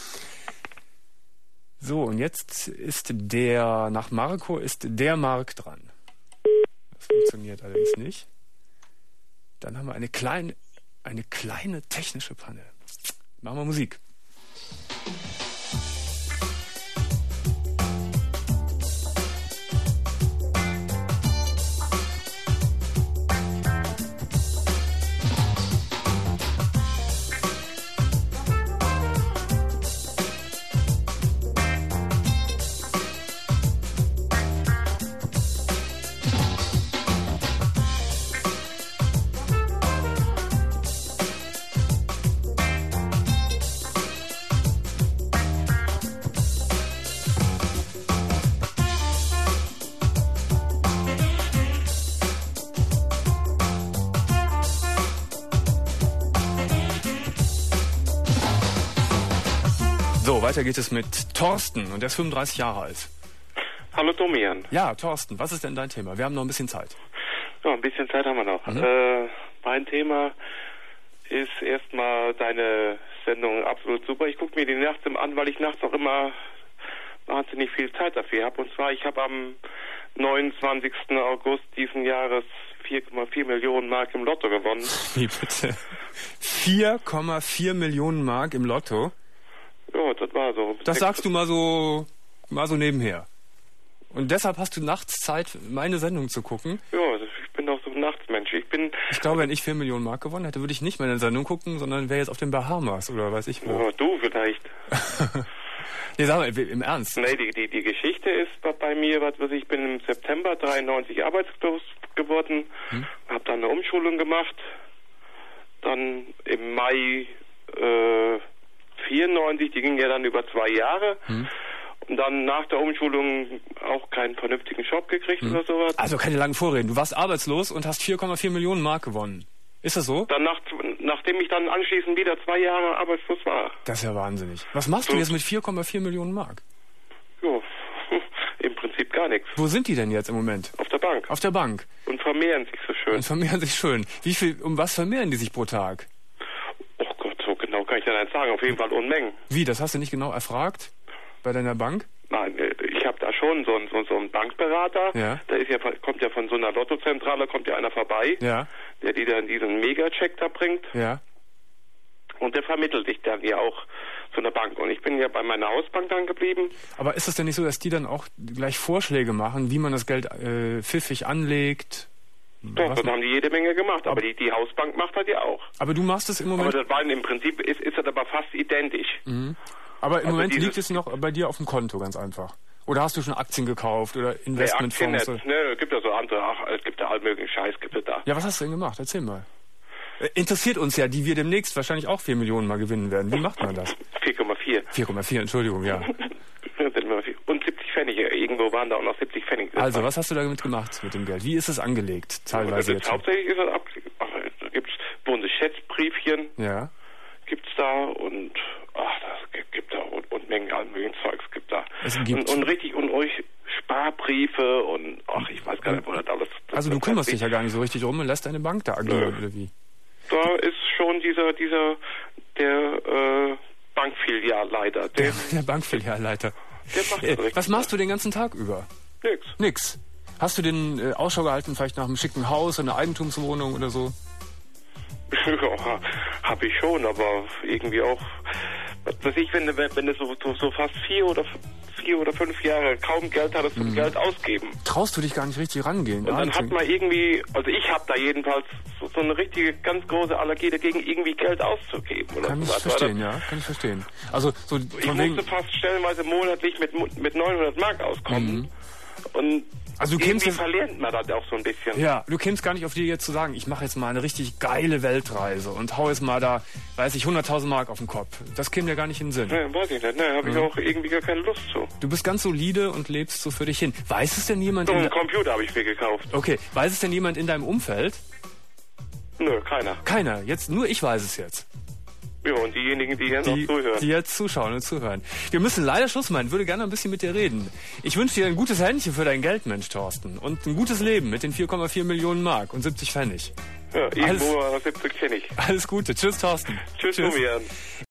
So, und jetzt ist der, nach Marco ist der Mark dran. Das funktioniert allerdings nicht. Dann haben wir eine kleine, eine kleine technische Panne. Machen wir Musik. So, weiter geht es mit Thorsten und der ist fünfunddreißig Jahre alt. Hallo Domian. Ja, Thorsten, was ist denn dein Thema? Wir haben noch ein bisschen Zeit. Ja, ein bisschen Zeit haben wir noch. Mhm. Äh, mein Thema ist erstmal deine Sendung absolut super. Ich gucke mir die nachts immer an, weil ich nachts auch immer wahnsinnig viel Zeit dafür habe. Und zwar, ich habe am neunundzwanzigsten August diesen Jahres vier Komma vier Millionen Mark im Lotto gewonnen. Wie bitte? vier Komma vier Millionen Mark im Lotto? Ja, das war so. Das sagst du mal so, mal so nebenher. Und deshalb hast du nachts Zeit, meine Sendung zu gucken? Ja, ich bin doch so ein Nachtsmensch. Ich bin... Ich glaube, wenn ich vier Millionen Mark gewonnen hätte, würde ich nicht meine Sendung gucken, sondern wäre jetzt auf den Bahamas oder weiß ich wo. Ja, du vielleicht. Nee, sag mal, im Ernst. Nee, die, die, die Geschichte ist bei mir, was weiß ich, bin im September dreiundneunzig arbeitslos geworden, hm? habe dann eine Umschulung gemacht, dann im Mai äh, vierundneunzig, die ging ja dann über zwei Jahre, hm? Und dann nach der Umschulung auch keinen vernünftigen Job gekriegt hm. oder sowas. Also keine langen Vorreden. Du warst arbeitslos und hast vier Komma vier Millionen Mark gewonnen. Ist das so? Dann nach, nachdem ich dann anschließend wieder zwei Jahre arbeitslos war. Das ist ja wahnsinnig. Was machst so. du jetzt mit vier Komma vier Millionen Mark? Ja, im Prinzip gar nichts. Wo sind die denn jetzt im Moment? Auf der Bank. Auf der Bank. Und vermehren sich so schön. Und vermehren sich schön. Wie viel, um was vermehren die sich pro Tag? Oh Gott, so genau kann ich ja nicht sagen. Auf jeden Fall Unmengen. Wie, das hast du nicht genau erfragt? Bei deiner Bank? Nein, ich habe da schon so einen, so, so einen Bankberater. Ja. Da ist ja, kommt ja von so einer Lottozentrale, kommt ja einer vorbei, ja. der die dann diesen Mega-Check da bringt. Ja. Und der vermittelt dich dann ja auch zu einer Bank. Und ich bin ja bei meiner Hausbank dann geblieben. Aber ist es denn nicht so, dass die dann auch gleich Vorschläge machen, wie man das Geld äh, pfiffig anlegt? Doch, das haben die jede Menge gemacht. Aber die, die Hausbank macht das ja auch. Aber du machst es im Moment... Aber das war im Prinzip, ist, ist das aber fast identisch. Mhm. Aber im also Moment liegt es noch bei dir auf dem Konto, ganz einfach. Oder hast du schon Aktien gekauft oder Investmentfonds? Nee, Aktien nicht. Nee, gibt ja so andere, ach, es gibt ja all möglichen Scheiß, gibt es da. Ja, was hast du denn gemacht? Erzähl mal. Interessiert uns ja, die wir demnächst wahrscheinlich auch vier Millionen mal gewinnen werden. Wie macht man das? vier Komma vier. vier Komma vier, Entschuldigung, ja. Und siebzig Pfennig, irgendwo waren da auch noch siebzig Pfennig. Also, was hast du damit gemacht mit dem Geld? Wie ist es angelegt, teilweise jetzt? Hauptsächlich ist es abgelegt. Da gibt es Bundesschätzbriefchen. Ja. Gibt's da und ach, das gibt da und, und Mengen an möglichen Zeugs gibt da. Es gibt und, und richtig und euch Sparbriefe und ach, ich weiß gar nicht, wo das alles. Das also du kümmerst dich ja gar nicht so richtig drum und lässt deine Bank da agieren, oder wie? Da ist schon dieser dieser der äh, Bankfilialleiter. Der, der, der Bankfilialleiter. Der macht äh, das was machst du den ganzen Tag über? Nix. Nix. Hast du den äh, Ausschau gehalten, vielleicht nach einem schicken Haus, einer Eigentumswohnung oder so? Ja, hab ich schon, aber irgendwie auch, was weiß ich, wenn du, wenn du so, so, so fast vier oder vier oder fünf Jahre kaum Geld hattest zum mhm. Geld ausgeben. Traust du dich gar nicht richtig rangehen? Und dann hat man irgendwie, also ich habe da jedenfalls so, so eine richtige, ganz große Allergie dagegen, irgendwie Geld auszugeben. Oder kann so. ich verstehen, ja, kann ich verstehen. Also so ich von musste wegen fast stellenweise monatlich mit, mit neunhundert Mark auskommen. Mhm. Und also du irgendwie kämst verlernt man das auch so ein bisschen. Ja, du kämst gar nicht auf die jetzt zu sagen, ich mache jetzt mal eine richtig geile Weltreise und hau jetzt mal da, weiß ich, hunderttausend Mark auf den Kopf. Das käme dir gar nicht in den Sinn. Nee, weiß ich nicht. Nee, habe ich mhm. auch irgendwie gar keine Lust zu. Du bist ganz solide und lebst so für dich hin. Weiß es denn jemand... So einen Computer habe ich mir gekauft. Okay, weiß es denn jemand in deinem Umfeld? Nö, keiner. Keiner, jetzt nur ich weiß es jetzt. Ja, und diejenigen, die hier die, noch zuhören. Die jetzt zuschauen und zuhören. Wir müssen leider Schluss machen. Ich würde gerne ein bisschen mit dir reden. Ich wünsche dir ein gutes Händchen für dein Geld, Mensch, Thorsten. Und ein gutes Leben mit den vier Komma vier Millionen Mark und siebzig Pfennig. Ja, irgendwo alles, siebzig Pfennig. Alles Gute. Tschüss, Thorsten. Tschüss, Tschüss.